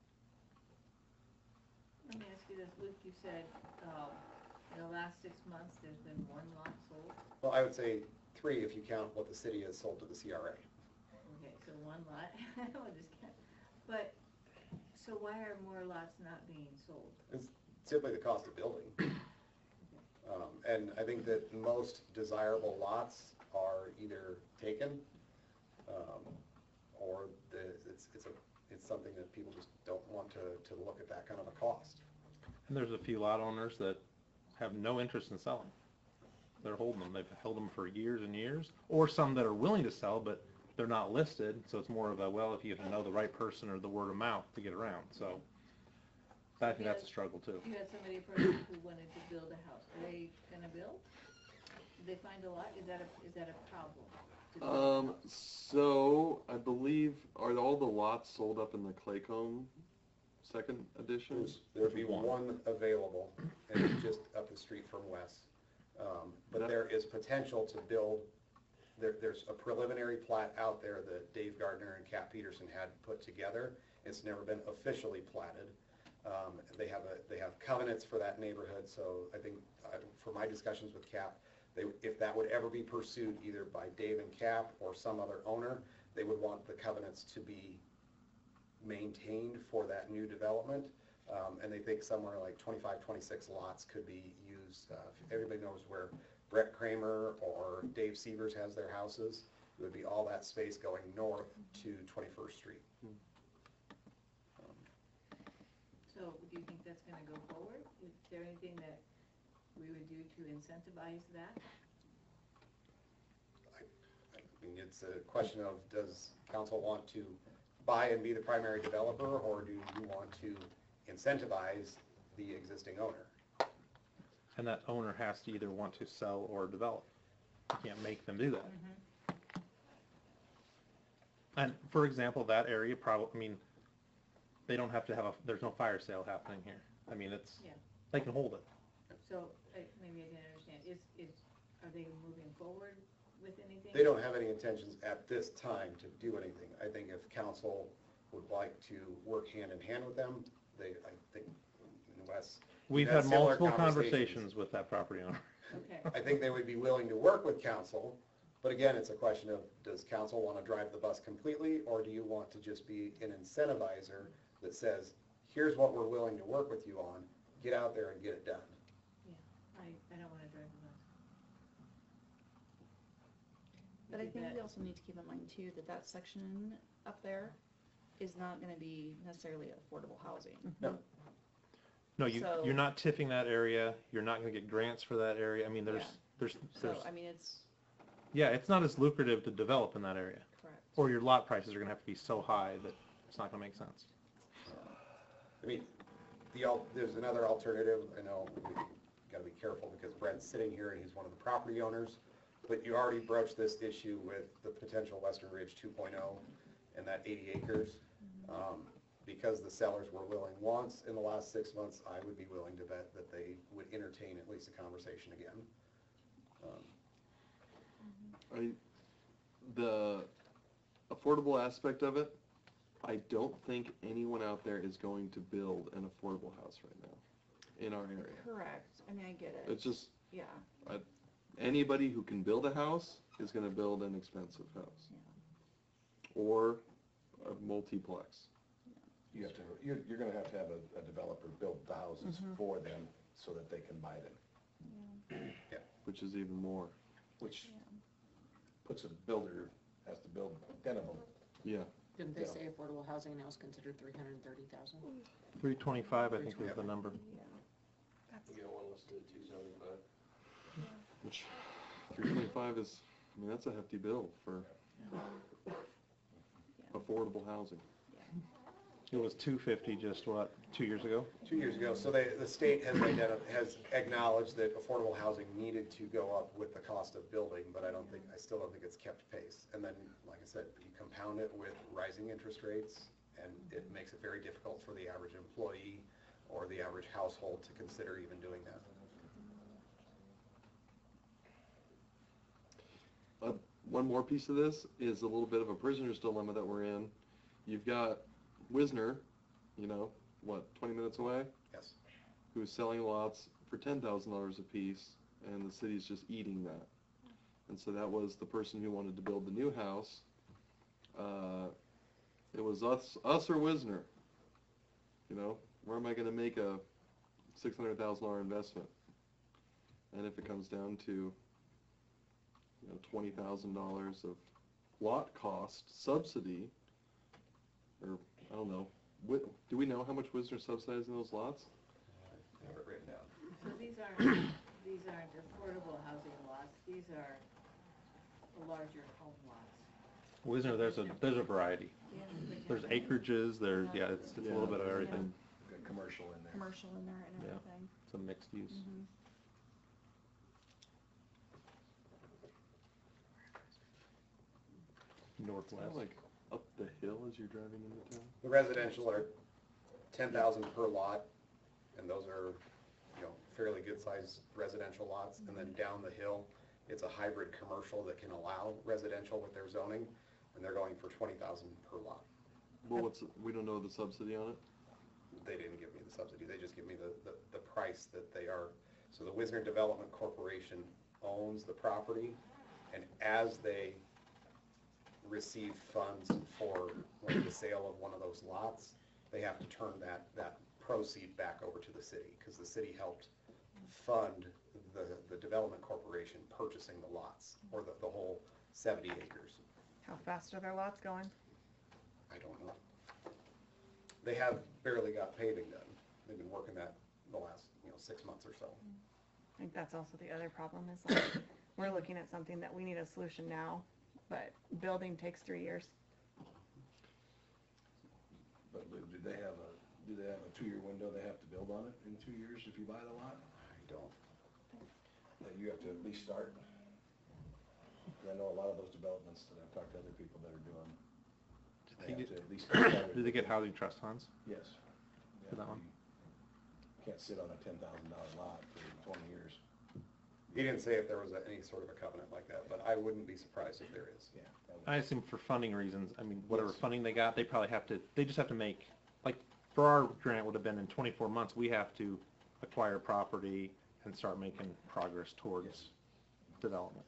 [SPEAKER 4] Let me ask you this, Luke, you said, um, in the last six months, there's been one lot sold.
[SPEAKER 11] Well, I would say three if you count what the city has sold to the C R A.
[SPEAKER 4] Okay, so one lot, we'll just count. But, so why are more lots not being sold?
[SPEAKER 11] It's simply the cost of building. Um, and I think that most desirable lots are either taken, um, or the, it's, it's a, it's something that people just don't want to, to look at that kind of a cost.
[SPEAKER 2] And there's a few lot owners that have no interest in selling. They're holding them. They've held them for years and years. Or some that are willing to sell, but they're not listed. So it's more of a, well, if you know the right person or the word of mouth to get around. So I think that's a struggle too.
[SPEAKER 4] You had somebody approach who wanted to build a house. Are they gonna build? Did they find a lot? Is that a, is that a problem? to build a
[SPEAKER 1] Um,
[SPEAKER 4] house?
[SPEAKER 1] so I believe, are all the lots sold up in the Claycomb second edition?
[SPEAKER 11] There's, there'd be
[SPEAKER 2] One.
[SPEAKER 11] one available, and it's just up the street from Wes. Um, but
[SPEAKER 1] That-
[SPEAKER 11] there is potential to build, there, there's a preliminary plat out there that Dave Gardner and Cat Peterson had put together. It's never been officially platted. Um, they have a, they have covenants for that neighborhood, so I think, uh, for my discussions with Cap, they, if that would ever be pursued either by Dave and Cap or some other owner, they would want the covenants to be maintained for that new development. Um, and they think somewhere like twenty-five, twenty-six lots could be used. Uh, if everybody knows where Brett Kramer or Dave Severs has their houses. It would be all that space going north to twenty-first Street.
[SPEAKER 4] So do you think that's gonna go forward? Is there anything that we would do to incentivize that?
[SPEAKER 11] I mean, it's a question of, does council want to buy and be the primary developer, or do you want to incentivize the existing owner?
[SPEAKER 2] And that owner has to either want to sell or develop. You can't make them do that. And for example, that area probably, I mean, they don't have to have a, there's no fire sale happening here. I mean, it's,
[SPEAKER 4] Yeah.
[SPEAKER 2] they can hold it.
[SPEAKER 4] So, uh, maybe I didn't understand, is, is, are they moving forward with anything?
[SPEAKER 11] They don't have any intentions at this time to do anything. I think if council would like to work hand in hand with them, they, I think, unless.
[SPEAKER 2] We've had multiple conversations with that property owner.
[SPEAKER 4] Okay,
[SPEAKER 11] I think they would be willing to work with council, but again, it's a question of, does council want to drive the bus completely, or do you want to just be an incentivizer that says, here's what we're willing to work with you on, get out there and get it done?
[SPEAKER 4] yeah, I, I don't wanna drive the bus.
[SPEAKER 6] But I
[SPEAKER 4] Did
[SPEAKER 6] think
[SPEAKER 4] that-
[SPEAKER 6] we also need to keep in mind too, that that section up there is not gonna be necessarily affordable housing.
[SPEAKER 2] No, you,
[SPEAKER 6] So-
[SPEAKER 2] you're not tipping that area. You're not gonna get grants for that area. I mean, there's,
[SPEAKER 6] Yeah.
[SPEAKER 2] there's,
[SPEAKER 6] So,
[SPEAKER 2] there's,
[SPEAKER 6] I mean, it's
[SPEAKER 2] yeah, it's not as lucrative to develop in that area.
[SPEAKER 6] correct.
[SPEAKER 2] Or your lot prices are gonna have to be so high that it's not gonna make sense.
[SPEAKER 11] I mean, the, al- there's another alternative, I know we gotta be careful because Brent's sitting here and he's one of the property owners, but you already broached this issue with the potential Western Ridge two point oh and that eighty acres. Um, Because the sellers were willing once in the last six months, I would be willing to bet that they would entertain at least a conversation again. Um,
[SPEAKER 1] I, the affordable aspect of it, I don't think anyone out there is going to build an affordable house right now in our area.
[SPEAKER 6] Correct, I mean, I get it.
[SPEAKER 1] It's just,
[SPEAKER 6] Yeah,
[SPEAKER 1] anybody who can build a house is gonna build an expensive house.
[SPEAKER 6] yeah.
[SPEAKER 1] Or a multiplex.
[SPEAKER 3] you have to, you're, you're gonna have to have a, a developer build the houses
[SPEAKER 5] Mhm.
[SPEAKER 3] for them so that they can buy them,
[SPEAKER 1] Which is even more.
[SPEAKER 3] which puts a builder, has to build ten of them.
[SPEAKER 1] Yeah.
[SPEAKER 12] Didn't they
[SPEAKER 3] Yeah.
[SPEAKER 12] say affordable housing now is considered three hundred and thirty thousand?
[SPEAKER 2] Three twenty-five, I think was the number.
[SPEAKER 7] You got one listed at two seventy-five.
[SPEAKER 1] Which, three twenty-five is, I mean, that's a hefty bill for affordable housing.
[SPEAKER 2] It was two fifty just, what, two years ago?
[SPEAKER 11] Two years ago, so they, the state has identi has acknowledged that affordable housing needed to go up with the cost of building, but I don't think, I still don't think it's kept pace. And then, like I said, you compound it with rising interest rates, and it makes it very difficult for the average employee or the average household to consider even doing that.
[SPEAKER 1] Uh, one more piece of this is a little bit of a prisoner's dilemma that we're in. You've got Wisner, you know, what, twenty minutes away?
[SPEAKER 11] Yes.
[SPEAKER 1] Who's selling lots for ten thousand dollars a piece, and the city's just eating that. And so that was the person who wanted to build the new house. Uh, it was us, us or Wisner. You know, where am I gonna make a six hundred thousand dollar investment? And if it comes down to, you know, twenty thousand dollars of lot cost subsidy, or, I don't know, Wi- do we know how much Wisner's subsidizing those lots?
[SPEAKER 11] I have it written down.
[SPEAKER 4] So these aren't, these aren't affordable housing lots, these are the larger home lots.
[SPEAKER 2] Wisner, there's a, there's a variety. There's acreages, there's, yeah, it's, it's a little bit of everything.
[SPEAKER 3] Got commercial in there.
[SPEAKER 6] Commercial in there and
[SPEAKER 2] Yeah.
[SPEAKER 6] everything.
[SPEAKER 2] It's a mixed use.
[SPEAKER 6] Mhm.
[SPEAKER 2] Northwest.
[SPEAKER 1] Kinda like up the hill as you're driving into town.
[SPEAKER 11] The residential are ten thousand per lot, and those are, you know, fairly good-sized residential lots. And then down the hill, it's a hybrid commercial that can allow residential with their zoning, and they're going for twenty thousand per lot.
[SPEAKER 1] Well, what's, we don't know the subsidy on it?
[SPEAKER 11] They didn't give me the subsidy, they just give me the, the, the price that they are. So the Wisner Development Corporation owns the property, and as they receive funds for like, the sale of one of those lots, they have to turn that, that proceed back over to the city, because the city helped fund the, the development corporation purchasing the lots, or the, the whole seventy acres.
[SPEAKER 5] How fast are their lots going?
[SPEAKER 11] I don't know. They have barely got paving done. They've been working that the last, you know, six months or so.
[SPEAKER 5] I think that's also the other problem is like, we're looking at something that we need a solution now, but building takes three years.
[SPEAKER 3] But do do they have a, do they have a two-year window they have to build on it in two years if you buy the lot?
[SPEAKER 11] I don't.
[SPEAKER 3] That you have to at least start? 'Cause I know a lot of those developments that I've talked to other people that are doing, they have to at least get started.
[SPEAKER 2] Did they get housing trust funds?
[SPEAKER 3] Yes.
[SPEAKER 2] For that one?
[SPEAKER 3] You Can't sit on a ten thousand dollar lot for twenty years.
[SPEAKER 11] He didn't say if there was a- any sort of a covenant like that, but I wouldn't be surprised if there is.
[SPEAKER 3] Yeah. that would-
[SPEAKER 2] I assume for funding reasons, I mean, whatever
[SPEAKER 3] Yes.
[SPEAKER 2] funding they got, they probably have to, they just have to make, like, for our grant would have been in twenty-four months, we have to acquire property and start making progress towards
[SPEAKER 3] Yes.
[SPEAKER 2] development.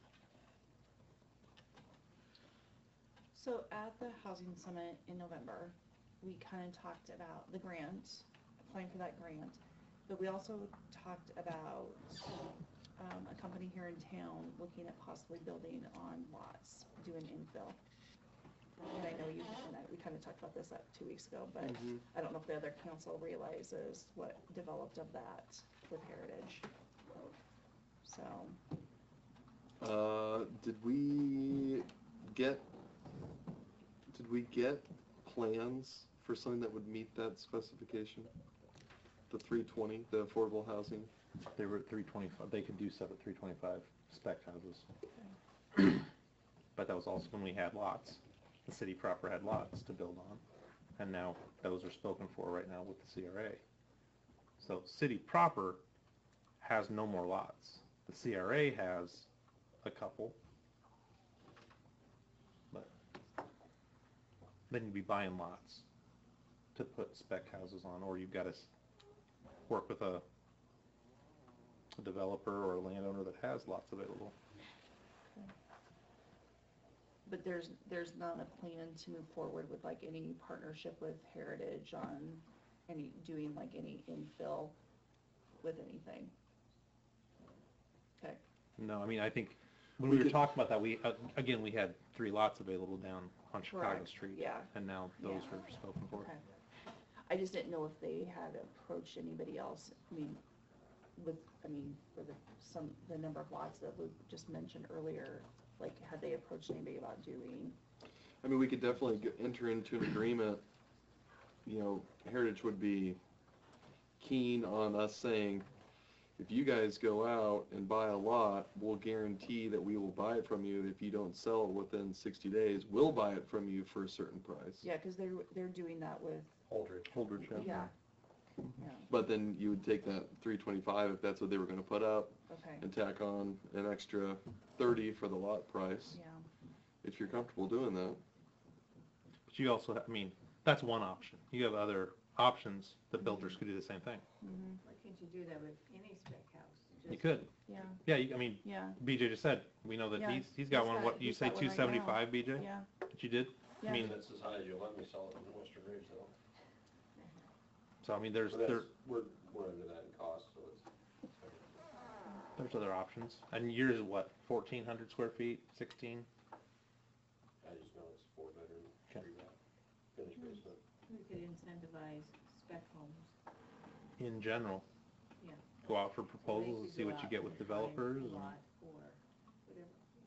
[SPEAKER 6] So at the housing summit in November, we kind of talked about the grant, applying for that grant, but we also talked about um, a company here in town looking at possibly building on lots, doing infill. And I know you, and I, we kind of talked about this like two weeks ago, but
[SPEAKER 1] Mhm.
[SPEAKER 6] I don't know if the other council realizes what developed of that with Heritage. So,
[SPEAKER 1] Uh, did we get, did we get plans for something that would meet that specification? The three twenty, the affordable housing?
[SPEAKER 2] They were at three twenty-five, they could do stuff at three twenty-five spec houses. But that was also when we had lots. The city proper had lots to build on. And now those are spoken for right now with the C R A. So city proper has no more lots. The C R A has a couple. But then you'd be buying lots to put spec houses on, or you've got to work with a a developer or a landowner that has lots available.
[SPEAKER 6] But there's, there's not a plan to move forward with like any partnership with Heritage on any, doing like any infill with anything? Okay.
[SPEAKER 2] No, I mean, I think when
[SPEAKER 1] We
[SPEAKER 2] we were
[SPEAKER 1] could-
[SPEAKER 2] talking about that, we, uh, again, we had three lots available down on Chicago
[SPEAKER 6] Correct,
[SPEAKER 2] Street.
[SPEAKER 6] yeah.
[SPEAKER 2] And now those
[SPEAKER 6] Yeah.
[SPEAKER 2] are spoken for.
[SPEAKER 6] Okay. I just didn't know if they had approached anybody else, I mean, with, I mean, for the, some, the number of lots that we just mentioned earlier, like, had they approached anybody about doing?
[SPEAKER 1] I mean, we could definitely g- enter into an agreement, you know, Heritage would be keen on us saying, if you guys go out and buy a lot, we'll guarantee that we will buy it from you. If you don't sell it within sixty days, we'll buy it from you for a certain price.
[SPEAKER 6] Yeah, because they're, they're doing that with,
[SPEAKER 11] Holdridge.
[SPEAKER 2] Holdridge, yeah.
[SPEAKER 6] yeah. Yeah,
[SPEAKER 1] But then you would take that three twenty-five, if that's what they were gonna put up,
[SPEAKER 6] okay,
[SPEAKER 1] and tack on an extra thirty for the lot price,
[SPEAKER 6] yeah.
[SPEAKER 1] if you're comfortable doing that.
[SPEAKER 2] But you also, ha- I mean, that's one option. You have other options that builders could do the same thing.
[SPEAKER 6] Mhm.
[SPEAKER 4] Why can't you do that with any spec house?
[SPEAKER 2] You
[SPEAKER 4] Just-
[SPEAKER 2] could.
[SPEAKER 6] Yeah,
[SPEAKER 2] Yeah, you, I mean,
[SPEAKER 6] yeah,
[SPEAKER 2] B J just said, we know that
[SPEAKER 6] Yeah,
[SPEAKER 2] he's, he's got
[SPEAKER 6] he's
[SPEAKER 2] one,
[SPEAKER 6] got-
[SPEAKER 2] what, you
[SPEAKER 6] he's
[SPEAKER 2] say
[SPEAKER 6] got one
[SPEAKER 2] two
[SPEAKER 6] right now.
[SPEAKER 2] seventy-five, B J?
[SPEAKER 6] yeah,
[SPEAKER 2] That you did?
[SPEAKER 6] yeah.
[SPEAKER 2] I mean,
[SPEAKER 7] That's as high as you'll let me sell it in Western Ridge though.
[SPEAKER 2] so I mean, there's,
[SPEAKER 7] So
[SPEAKER 2] there,
[SPEAKER 7] that's, we're, we're under that in cost, so it's.
[SPEAKER 2] there's other options. And yours is what, fourteen hundred square feet, sixteen?
[SPEAKER 7] I just know it's four bedroom,
[SPEAKER 2] Okay.
[SPEAKER 7] three bath, finished basement.
[SPEAKER 4] We could incentivize spec homes.
[SPEAKER 2] In general.
[SPEAKER 4] Yeah.
[SPEAKER 2] Go out for
[SPEAKER 4] So they
[SPEAKER 2] proposals,
[SPEAKER 4] could
[SPEAKER 2] see
[SPEAKER 4] go
[SPEAKER 2] what you
[SPEAKER 4] out
[SPEAKER 2] get with
[SPEAKER 4] and find
[SPEAKER 2] developers.
[SPEAKER 4] a
[SPEAKER 2] and-
[SPEAKER 4] lot or whatever.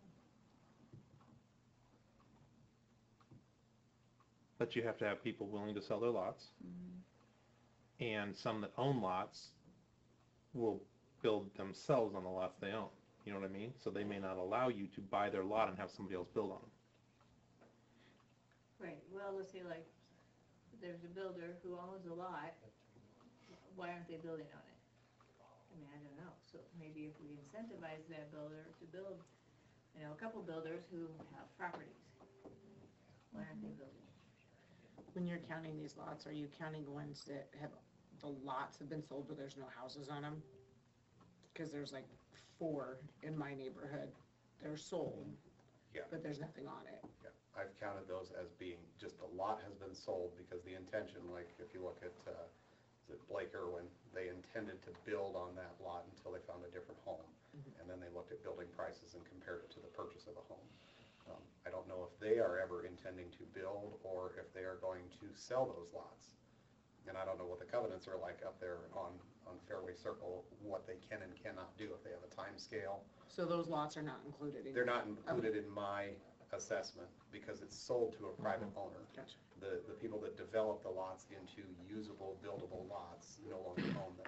[SPEAKER 2] But you have to have people willing to sell their lots.
[SPEAKER 6] Mhm.
[SPEAKER 2] And some that own lots will build themselves on the lots they own. You know what I mean? So they may not allow you to buy their lot and have somebody else build on them.
[SPEAKER 4] Right, well, let's say like, there's a builder who owns a lot, why aren't they building on it? I mean, I don't know, so maybe if we incentivize that builder to build, you know, a couple builders who have properties, why aren't they building?
[SPEAKER 12] When you're counting these lots, are you counting ones that have, the lots have been sold but there's no houses on them? Because there's like four in my neighborhood, they're sold,
[SPEAKER 11] Yeah.
[SPEAKER 12] but there's nothing on it.
[SPEAKER 11] Yeah, I've counted those as being, just the lot has been sold, because the intention, like, if you look at, uh, is it Blake Irwin, they intended to build on that lot until they found a different home. And then they looked at building prices and compared it to the purchase of a home. Um, I don't know if they are ever intending to build, or if they are going to sell those lots. And I don't know what the covenants are like up there on, on Fairway Circle, what they can and cannot do, if they have a time scale.
[SPEAKER 12] So those lots are not included in.
[SPEAKER 11] They're not included in my assessment, because it's sold to a private owner.
[SPEAKER 12] Gotcha.
[SPEAKER 11] The, the people that develop the lots into usable, buildable lots no longer own them.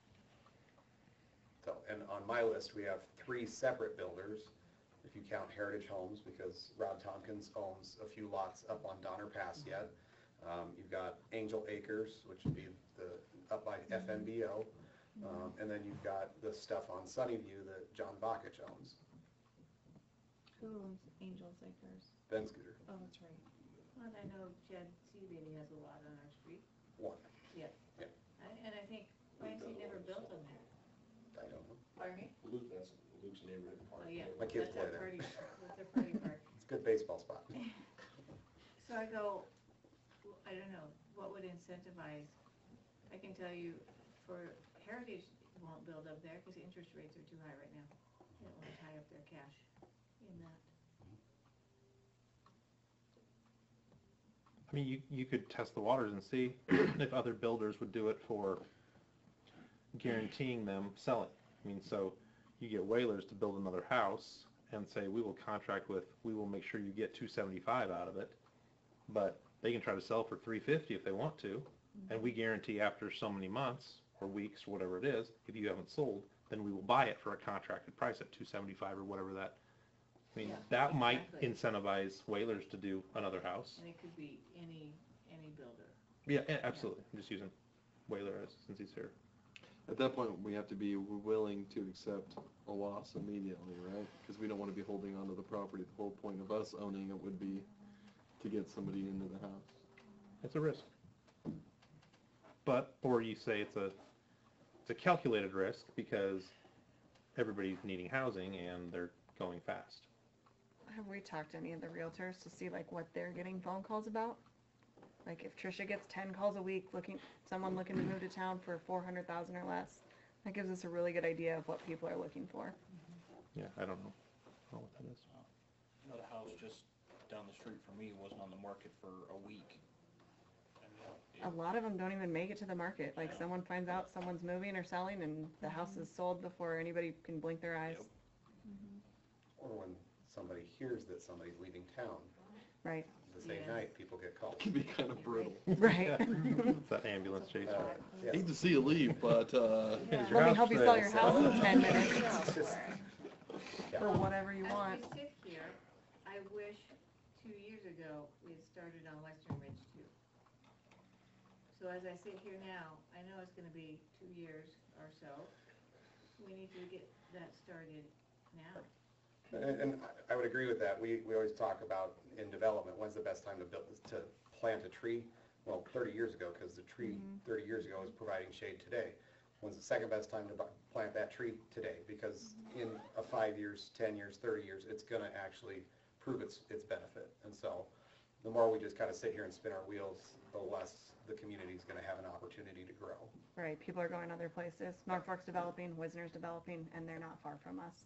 [SPEAKER 11] So, and on my list, we have three separate builders, if you count Heritage Homes, because Rod Tompkins owns a few lots up on Donner Pass yet. Um, you've got Angel Acres, which would be the, up by F N B O. Um, and then you've got the stuff on Sunnyview that John Bakich owns,
[SPEAKER 6] Who owns Angels Acres?
[SPEAKER 11] Ben Scooter,
[SPEAKER 6] Oh, that's right.
[SPEAKER 4] Well, I know Chad Seababy has a lot on our street,
[SPEAKER 11] one,
[SPEAKER 4] yeah.
[SPEAKER 11] Yeah.
[SPEAKER 4] I- And I think, why has he never built on there?
[SPEAKER 11] I don't know.
[SPEAKER 4] Pardon me?
[SPEAKER 7] Luke, that's Luke's neighborhood park.
[SPEAKER 4] Oh, yeah.
[SPEAKER 11] My kids
[SPEAKER 4] That's
[SPEAKER 11] play
[SPEAKER 4] our
[SPEAKER 11] there.
[SPEAKER 4] party- That's our party park.
[SPEAKER 11] It's a good baseball spot.
[SPEAKER 4] So I go, well, I don't know, what would incentivize, I can tell you, for Heritage won't build up there because the interest rates are too high right now. They don't want to tie up their cash in that.
[SPEAKER 2] I mean, you, you could test the waters and see if other builders would do it for guaranteeing them selling. I mean, so you get Whalers to build another house and say, we will contract with, we will make sure you get two seventy-five out of it, but they can try to sell for three fifty if they want to, and we guarantee after so many months or weeks or whatever it is, if you haven't sold, then we will buy it for a contracted price at two seventy-five or whatever that. I mean,
[SPEAKER 4] Yeah,
[SPEAKER 2] that might
[SPEAKER 4] exactly.
[SPEAKER 2] incentivize Whalers to do another house.
[SPEAKER 4] And it could be any, any builder.
[SPEAKER 2] Yeah, yeah, absolutely. I'm just using Whaler as, since he's here.
[SPEAKER 1] At that point, we have to be willing to accept a loss immediately, right? Because we don't want to be holding onto the property. The whole point of us owning it would be to get somebody into the house.
[SPEAKER 2] It's a risk. But, or you say it's a, it's a calculated risk because everybody's needing housing and they're going fast.
[SPEAKER 5] have we talked to any of the realtors to see like what they're getting phone calls about? Like if Tricia gets ten calls a week looking, someone looking to move to town for four hundred thousand or less, that gives us a really good idea of what people are looking for.
[SPEAKER 2] Yeah, I don't know. I don't know what that is.
[SPEAKER 9] You know, the house just down the street from me wasn't on the market for a week. And, uh,
[SPEAKER 5] A lot of them don't even make it to the market. Like someone finds out someone's moving or selling and the house is sold before anybody can blink their eyes.
[SPEAKER 9] Yep.
[SPEAKER 11] Or when somebody hears that somebody's leaving town,
[SPEAKER 5] Right,
[SPEAKER 11] the same
[SPEAKER 4] Yes.
[SPEAKER 11] night, people get calls.
[SPEAKER 1] Can be kind of brutal.
[SPEAKER 5] right.
[SPEAKER 2] It's that ambulance chase.
[SPEAKER 11] Uh, yeah.
[SPEAKER 1] Hate to see you leave, but, uh,
[SPEAKER 2] Here's your
[SPEAKER 5] Let me
[SPEAKER 2] house
[SPEAKER 5] help you
[SPEAKER 2] for
[SPEAKER 5] sell
[SPEAKER 2] sale.
[SPEAKER 5] your house in ten minutes
[SPEAKER 11] It's just-
[SPEAKER 5] for
[SPEAKER 11] yeah.
[SPEAKER 5] whatever you want.
[SPEAKER 4] As we sit here, I wish two years ago we had started on Western Ridge too. So as I sit here now, I know it's gonna be two years or so. We need to get that started now.
[SPEAKER 11] And, and I would agree with that. We, we always talk about in development, when's the best time to build, to plant a tree? Well, thirty years ago, because the tree thirty years ago is providing shade today. When's the second best time to bu- plant that tree? Today, because in a five years, ten years, thirty years, it's gonna actually prove its, its benefit. And so, the more we just kind of sit here and spin our wheels, the less the community's gonna have an opportunity to grow.
[SPEAKER 5] Right, people are going other places. Norfolk's developing, Wisner's developing, and they're not far from us.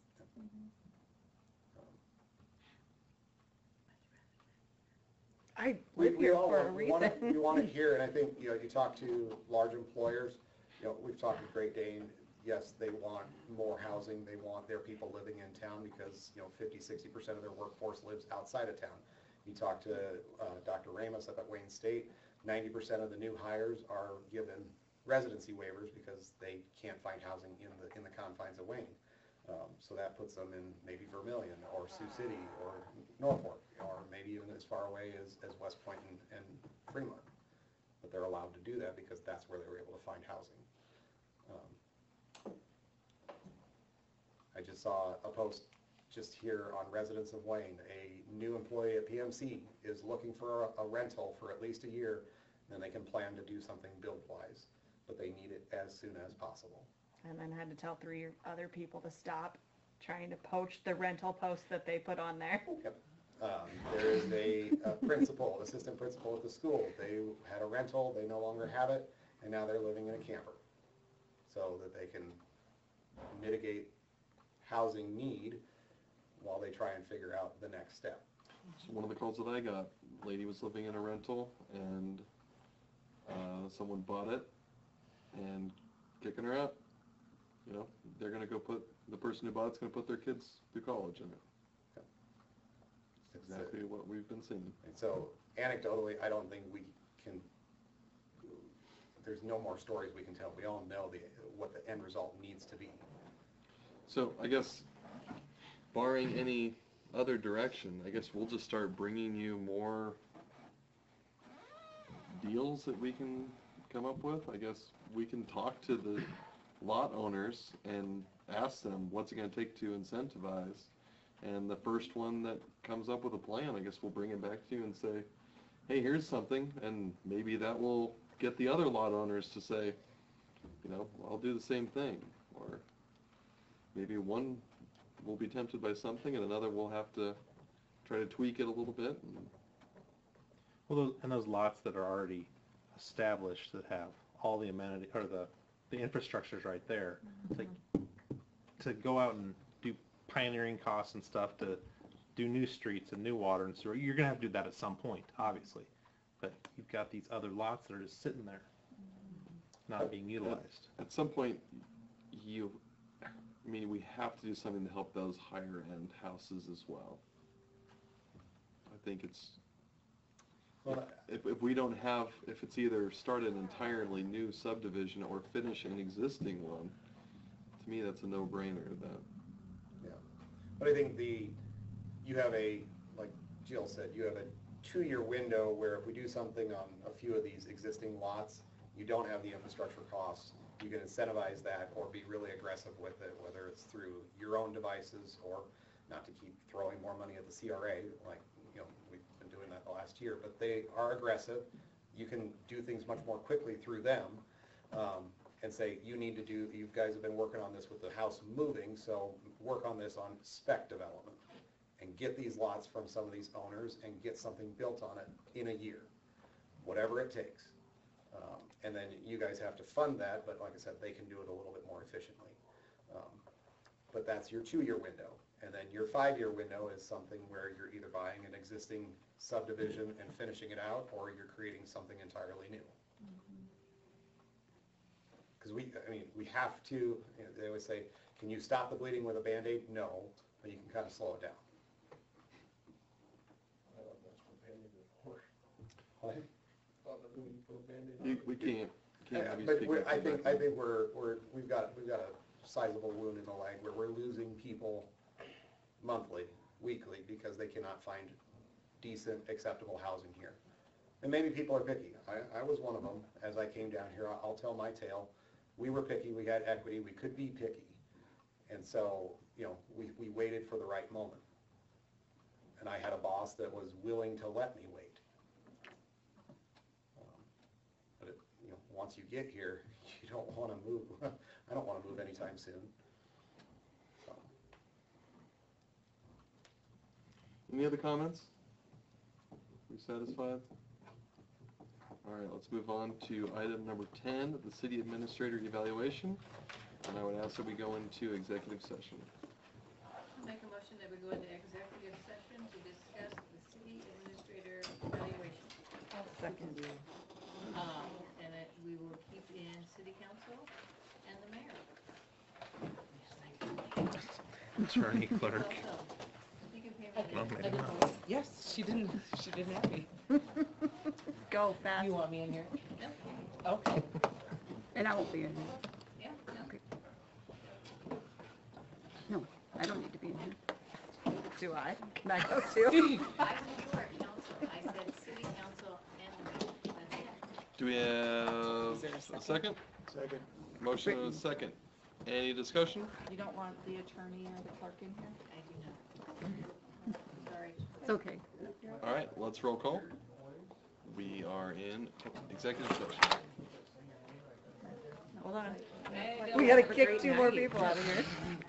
[SPEAKER 5] I
[SPEAKER 11] We,
[SPEAKER 5] live
[SPEAKER 11] we
[SPEAKER 5] here
[SPEAKER 11] all,
[SPEAKER 5] for a
[SPEAKER 11] we want to, we
[SPEAKER 5] reason.
[SPEAKER 11] want to hear, and I think, you know, you talk to large employers, you know, we've talked with Great Dane, yes, they want more housing, they want their people living in town because, you know, fifty, sixty percent of their workforce lives outside of town. You talk to uh, Doctor Ramos up at Wayne State, ninety percent of the new hires are given residency waivers because they can't find housing in the, in the confines of Wayne. Um, so that puts them in maybe Vermillion or Sioux City or Norfolk, or maybe even as far away as, as West Point and, and Fremont. But they're allowed to do that because that's where they were able to find housing. Um, I just saw a post just here on Residents of Wayne. A new employee at P M C is looking for a, a rental for at least a year, then they can plan to do something build-wise, but they need it as soon as possible.
[SPEAKER 5] And then had to tell three other people to stop trying to poach the rental post that they put on there.
[SPEAKER 11] Yep. Um, there is a, a principal, assistant principal at the school. They had a rental, they no longer have it, and now they're living in a camper. So that they can mitigate housing need while they try and figure out the next step.
[SPEAKER 1] So one of the calls that I got, lady was living in a rental and, uh, someone bought it and kicking her out. You know, they're gonna go put, the person who bought it's gonna put their kids through college in it.
[SPEAKER 11] Yep.
[SPEAKER 1] That's exactly what we've been seeing.
[SPEAKER 11] And so anecdotally, I don't think we can, there's no more stories we can tell. We all know the, what the end result needs to be.
[SPEAKER 1] So I guess barring any other direction, I guess we'll just start bringing you more deals that we can come up with. I guess we can talk to the lot owners and ask them what's it gonna take to incentivize. And the first one that comes up with a plan, I guess we'll bring it back to you and say, hey, here's something, and maybe that will get the other lot owners to say, you know, I'll do the same thing. Or maybe one will be tempted by something and another will have to try to tweak it a little bit. And
[SPEAKER 2] Well, those, and those lots that are already established that have all the amenity, or the, the infrastructure's right there. It's like, to go out and do pioneering costs and stuff to do new streets and new water and sewer, you're gonna have to do that at some point, obviously. But you've got these other lots that are just sitting there, not being utilized.
[SPEAKER 1] At some point, you, I mean, we have to do something to help those higher end houses as well. I think it's,
[SPEAKER 11] Well,
[SPEAKER 1] if, if we don't have, if it's either start an entirely new subdivision or finish an existing one, to me, that's a no-brainer that,
[SPEAKER 11] Yeah, but I think the, you have a, like Jill said, you have a two-year window where if we do something on a few of these existing lots, you don't have the infrastructure costs, you can incentivize that or be really aggressive with it, whether it's through your own devices or not to keep throwing more money at the C R A, like, you know, we've been doing that the last year, but they are aggressive. You can do things much more quickly through them. Um, and say, you need to do, you guys have been working on this with the house moving, so work on this on spec development and get these lots from some of these owners and get something built on it in a year, whatever it takes. Um, and then you guys have to fund that, but like I said, they can do it a little bit more efficiently. Um, but that's your two-year window. And then your five-year window is something where you're either buying an existing subdivision and finishing it out, or you're creating something entirely new. Because we, I mean, we have to, you know, they always say, can you stop the bleeding with a Band-Aid? No, but you can kind of slow it down. What?
[SPEAKER 1] You- We can't, can't
[SPEAKER 11] Yeah,
[SPEAKER 1] have you
[SPEAKER 11] but
[SPEAKER 1] speak
[SPEAKER 11] we're,
[SPEAKER 1] up
[SPEAKER 11] I
[SPEAKER 1] for
[SPEAKER 11] think,
[SPEAKER 1] that.
[SPEAKER 11] I think we're, we're, we've got, we've got a sizable wound in the leg where we're losing people monthly, weekly, because they cannot find decent, acceptable housing here. And maybe people are picky. I, I was one of them. As I came down here, I'll, I'll tell my tale. We were picky, we had equity, we could be picky. And so, you know, we, we waited for the right moment. And I had a boss that was willing to let me wait. Um, But, it, you know, once you get here, you don't want to move. I don't want to move anytime soon. So,
[SPEAKER 1] Any other comments? We satisfied? All right, let's move on to item number ten, the city administrator evaluation. And I would ask that we go into executive session.
[SPEAKER 4] I'll make a motion that we go into executive session to discuss the city administrator evaluation.
[SPEAKER 5] I'll second you.
[SPEAKER 4] Um, and that we will keep in city council and the mayor.
[SPEAKER 2] Attorney clerk.
[SPEAKER 4] Also, you can pay me.
[SPEAKER 2] Well, maybe not.
[SPEAKER 12] Yes, she didn't, she didn't have me.
[SPEAKER 5] Go fast.
[SPEAKER 12] You want me in here?
[SPEAKER 4] Yeah,
[SPEAKER 12] Okay.
[SPEAKER 5] And I won't be in here.
[SPEAKER 4] yeah, no.
[SPEAKER 5] Okay. No, I don't need to be in here. Do I? Can I go too?
[SPEAKER 4] I said you were at council, I said city council and the mayor, that's it.
[SPEAKER 1] Do we
[SPEAKER 12] Is there a
[SPEAKER 1] have a
[SPEAKER 12] second?
[SPEAKER 1] second?
[SPEAKER 8] Second.
[SPEAKER 1] Motion and a second. Any discussion?
[SPEAKER 6] You don't want the attorney or the clerk in here?
[SPEAKER 4] I do not. Sorry.
[SPEAKER 5] It's okay.
[SPEAKER 1] All right, let's roll call. We are in executive session.
[SPEAKER 5] Hold on.
[SPEAKER 4] Hey,
[SPEAKER 5] We
[SPEAKER 4] don't-
[SPEAKER 5] gotta kick two more people out of here.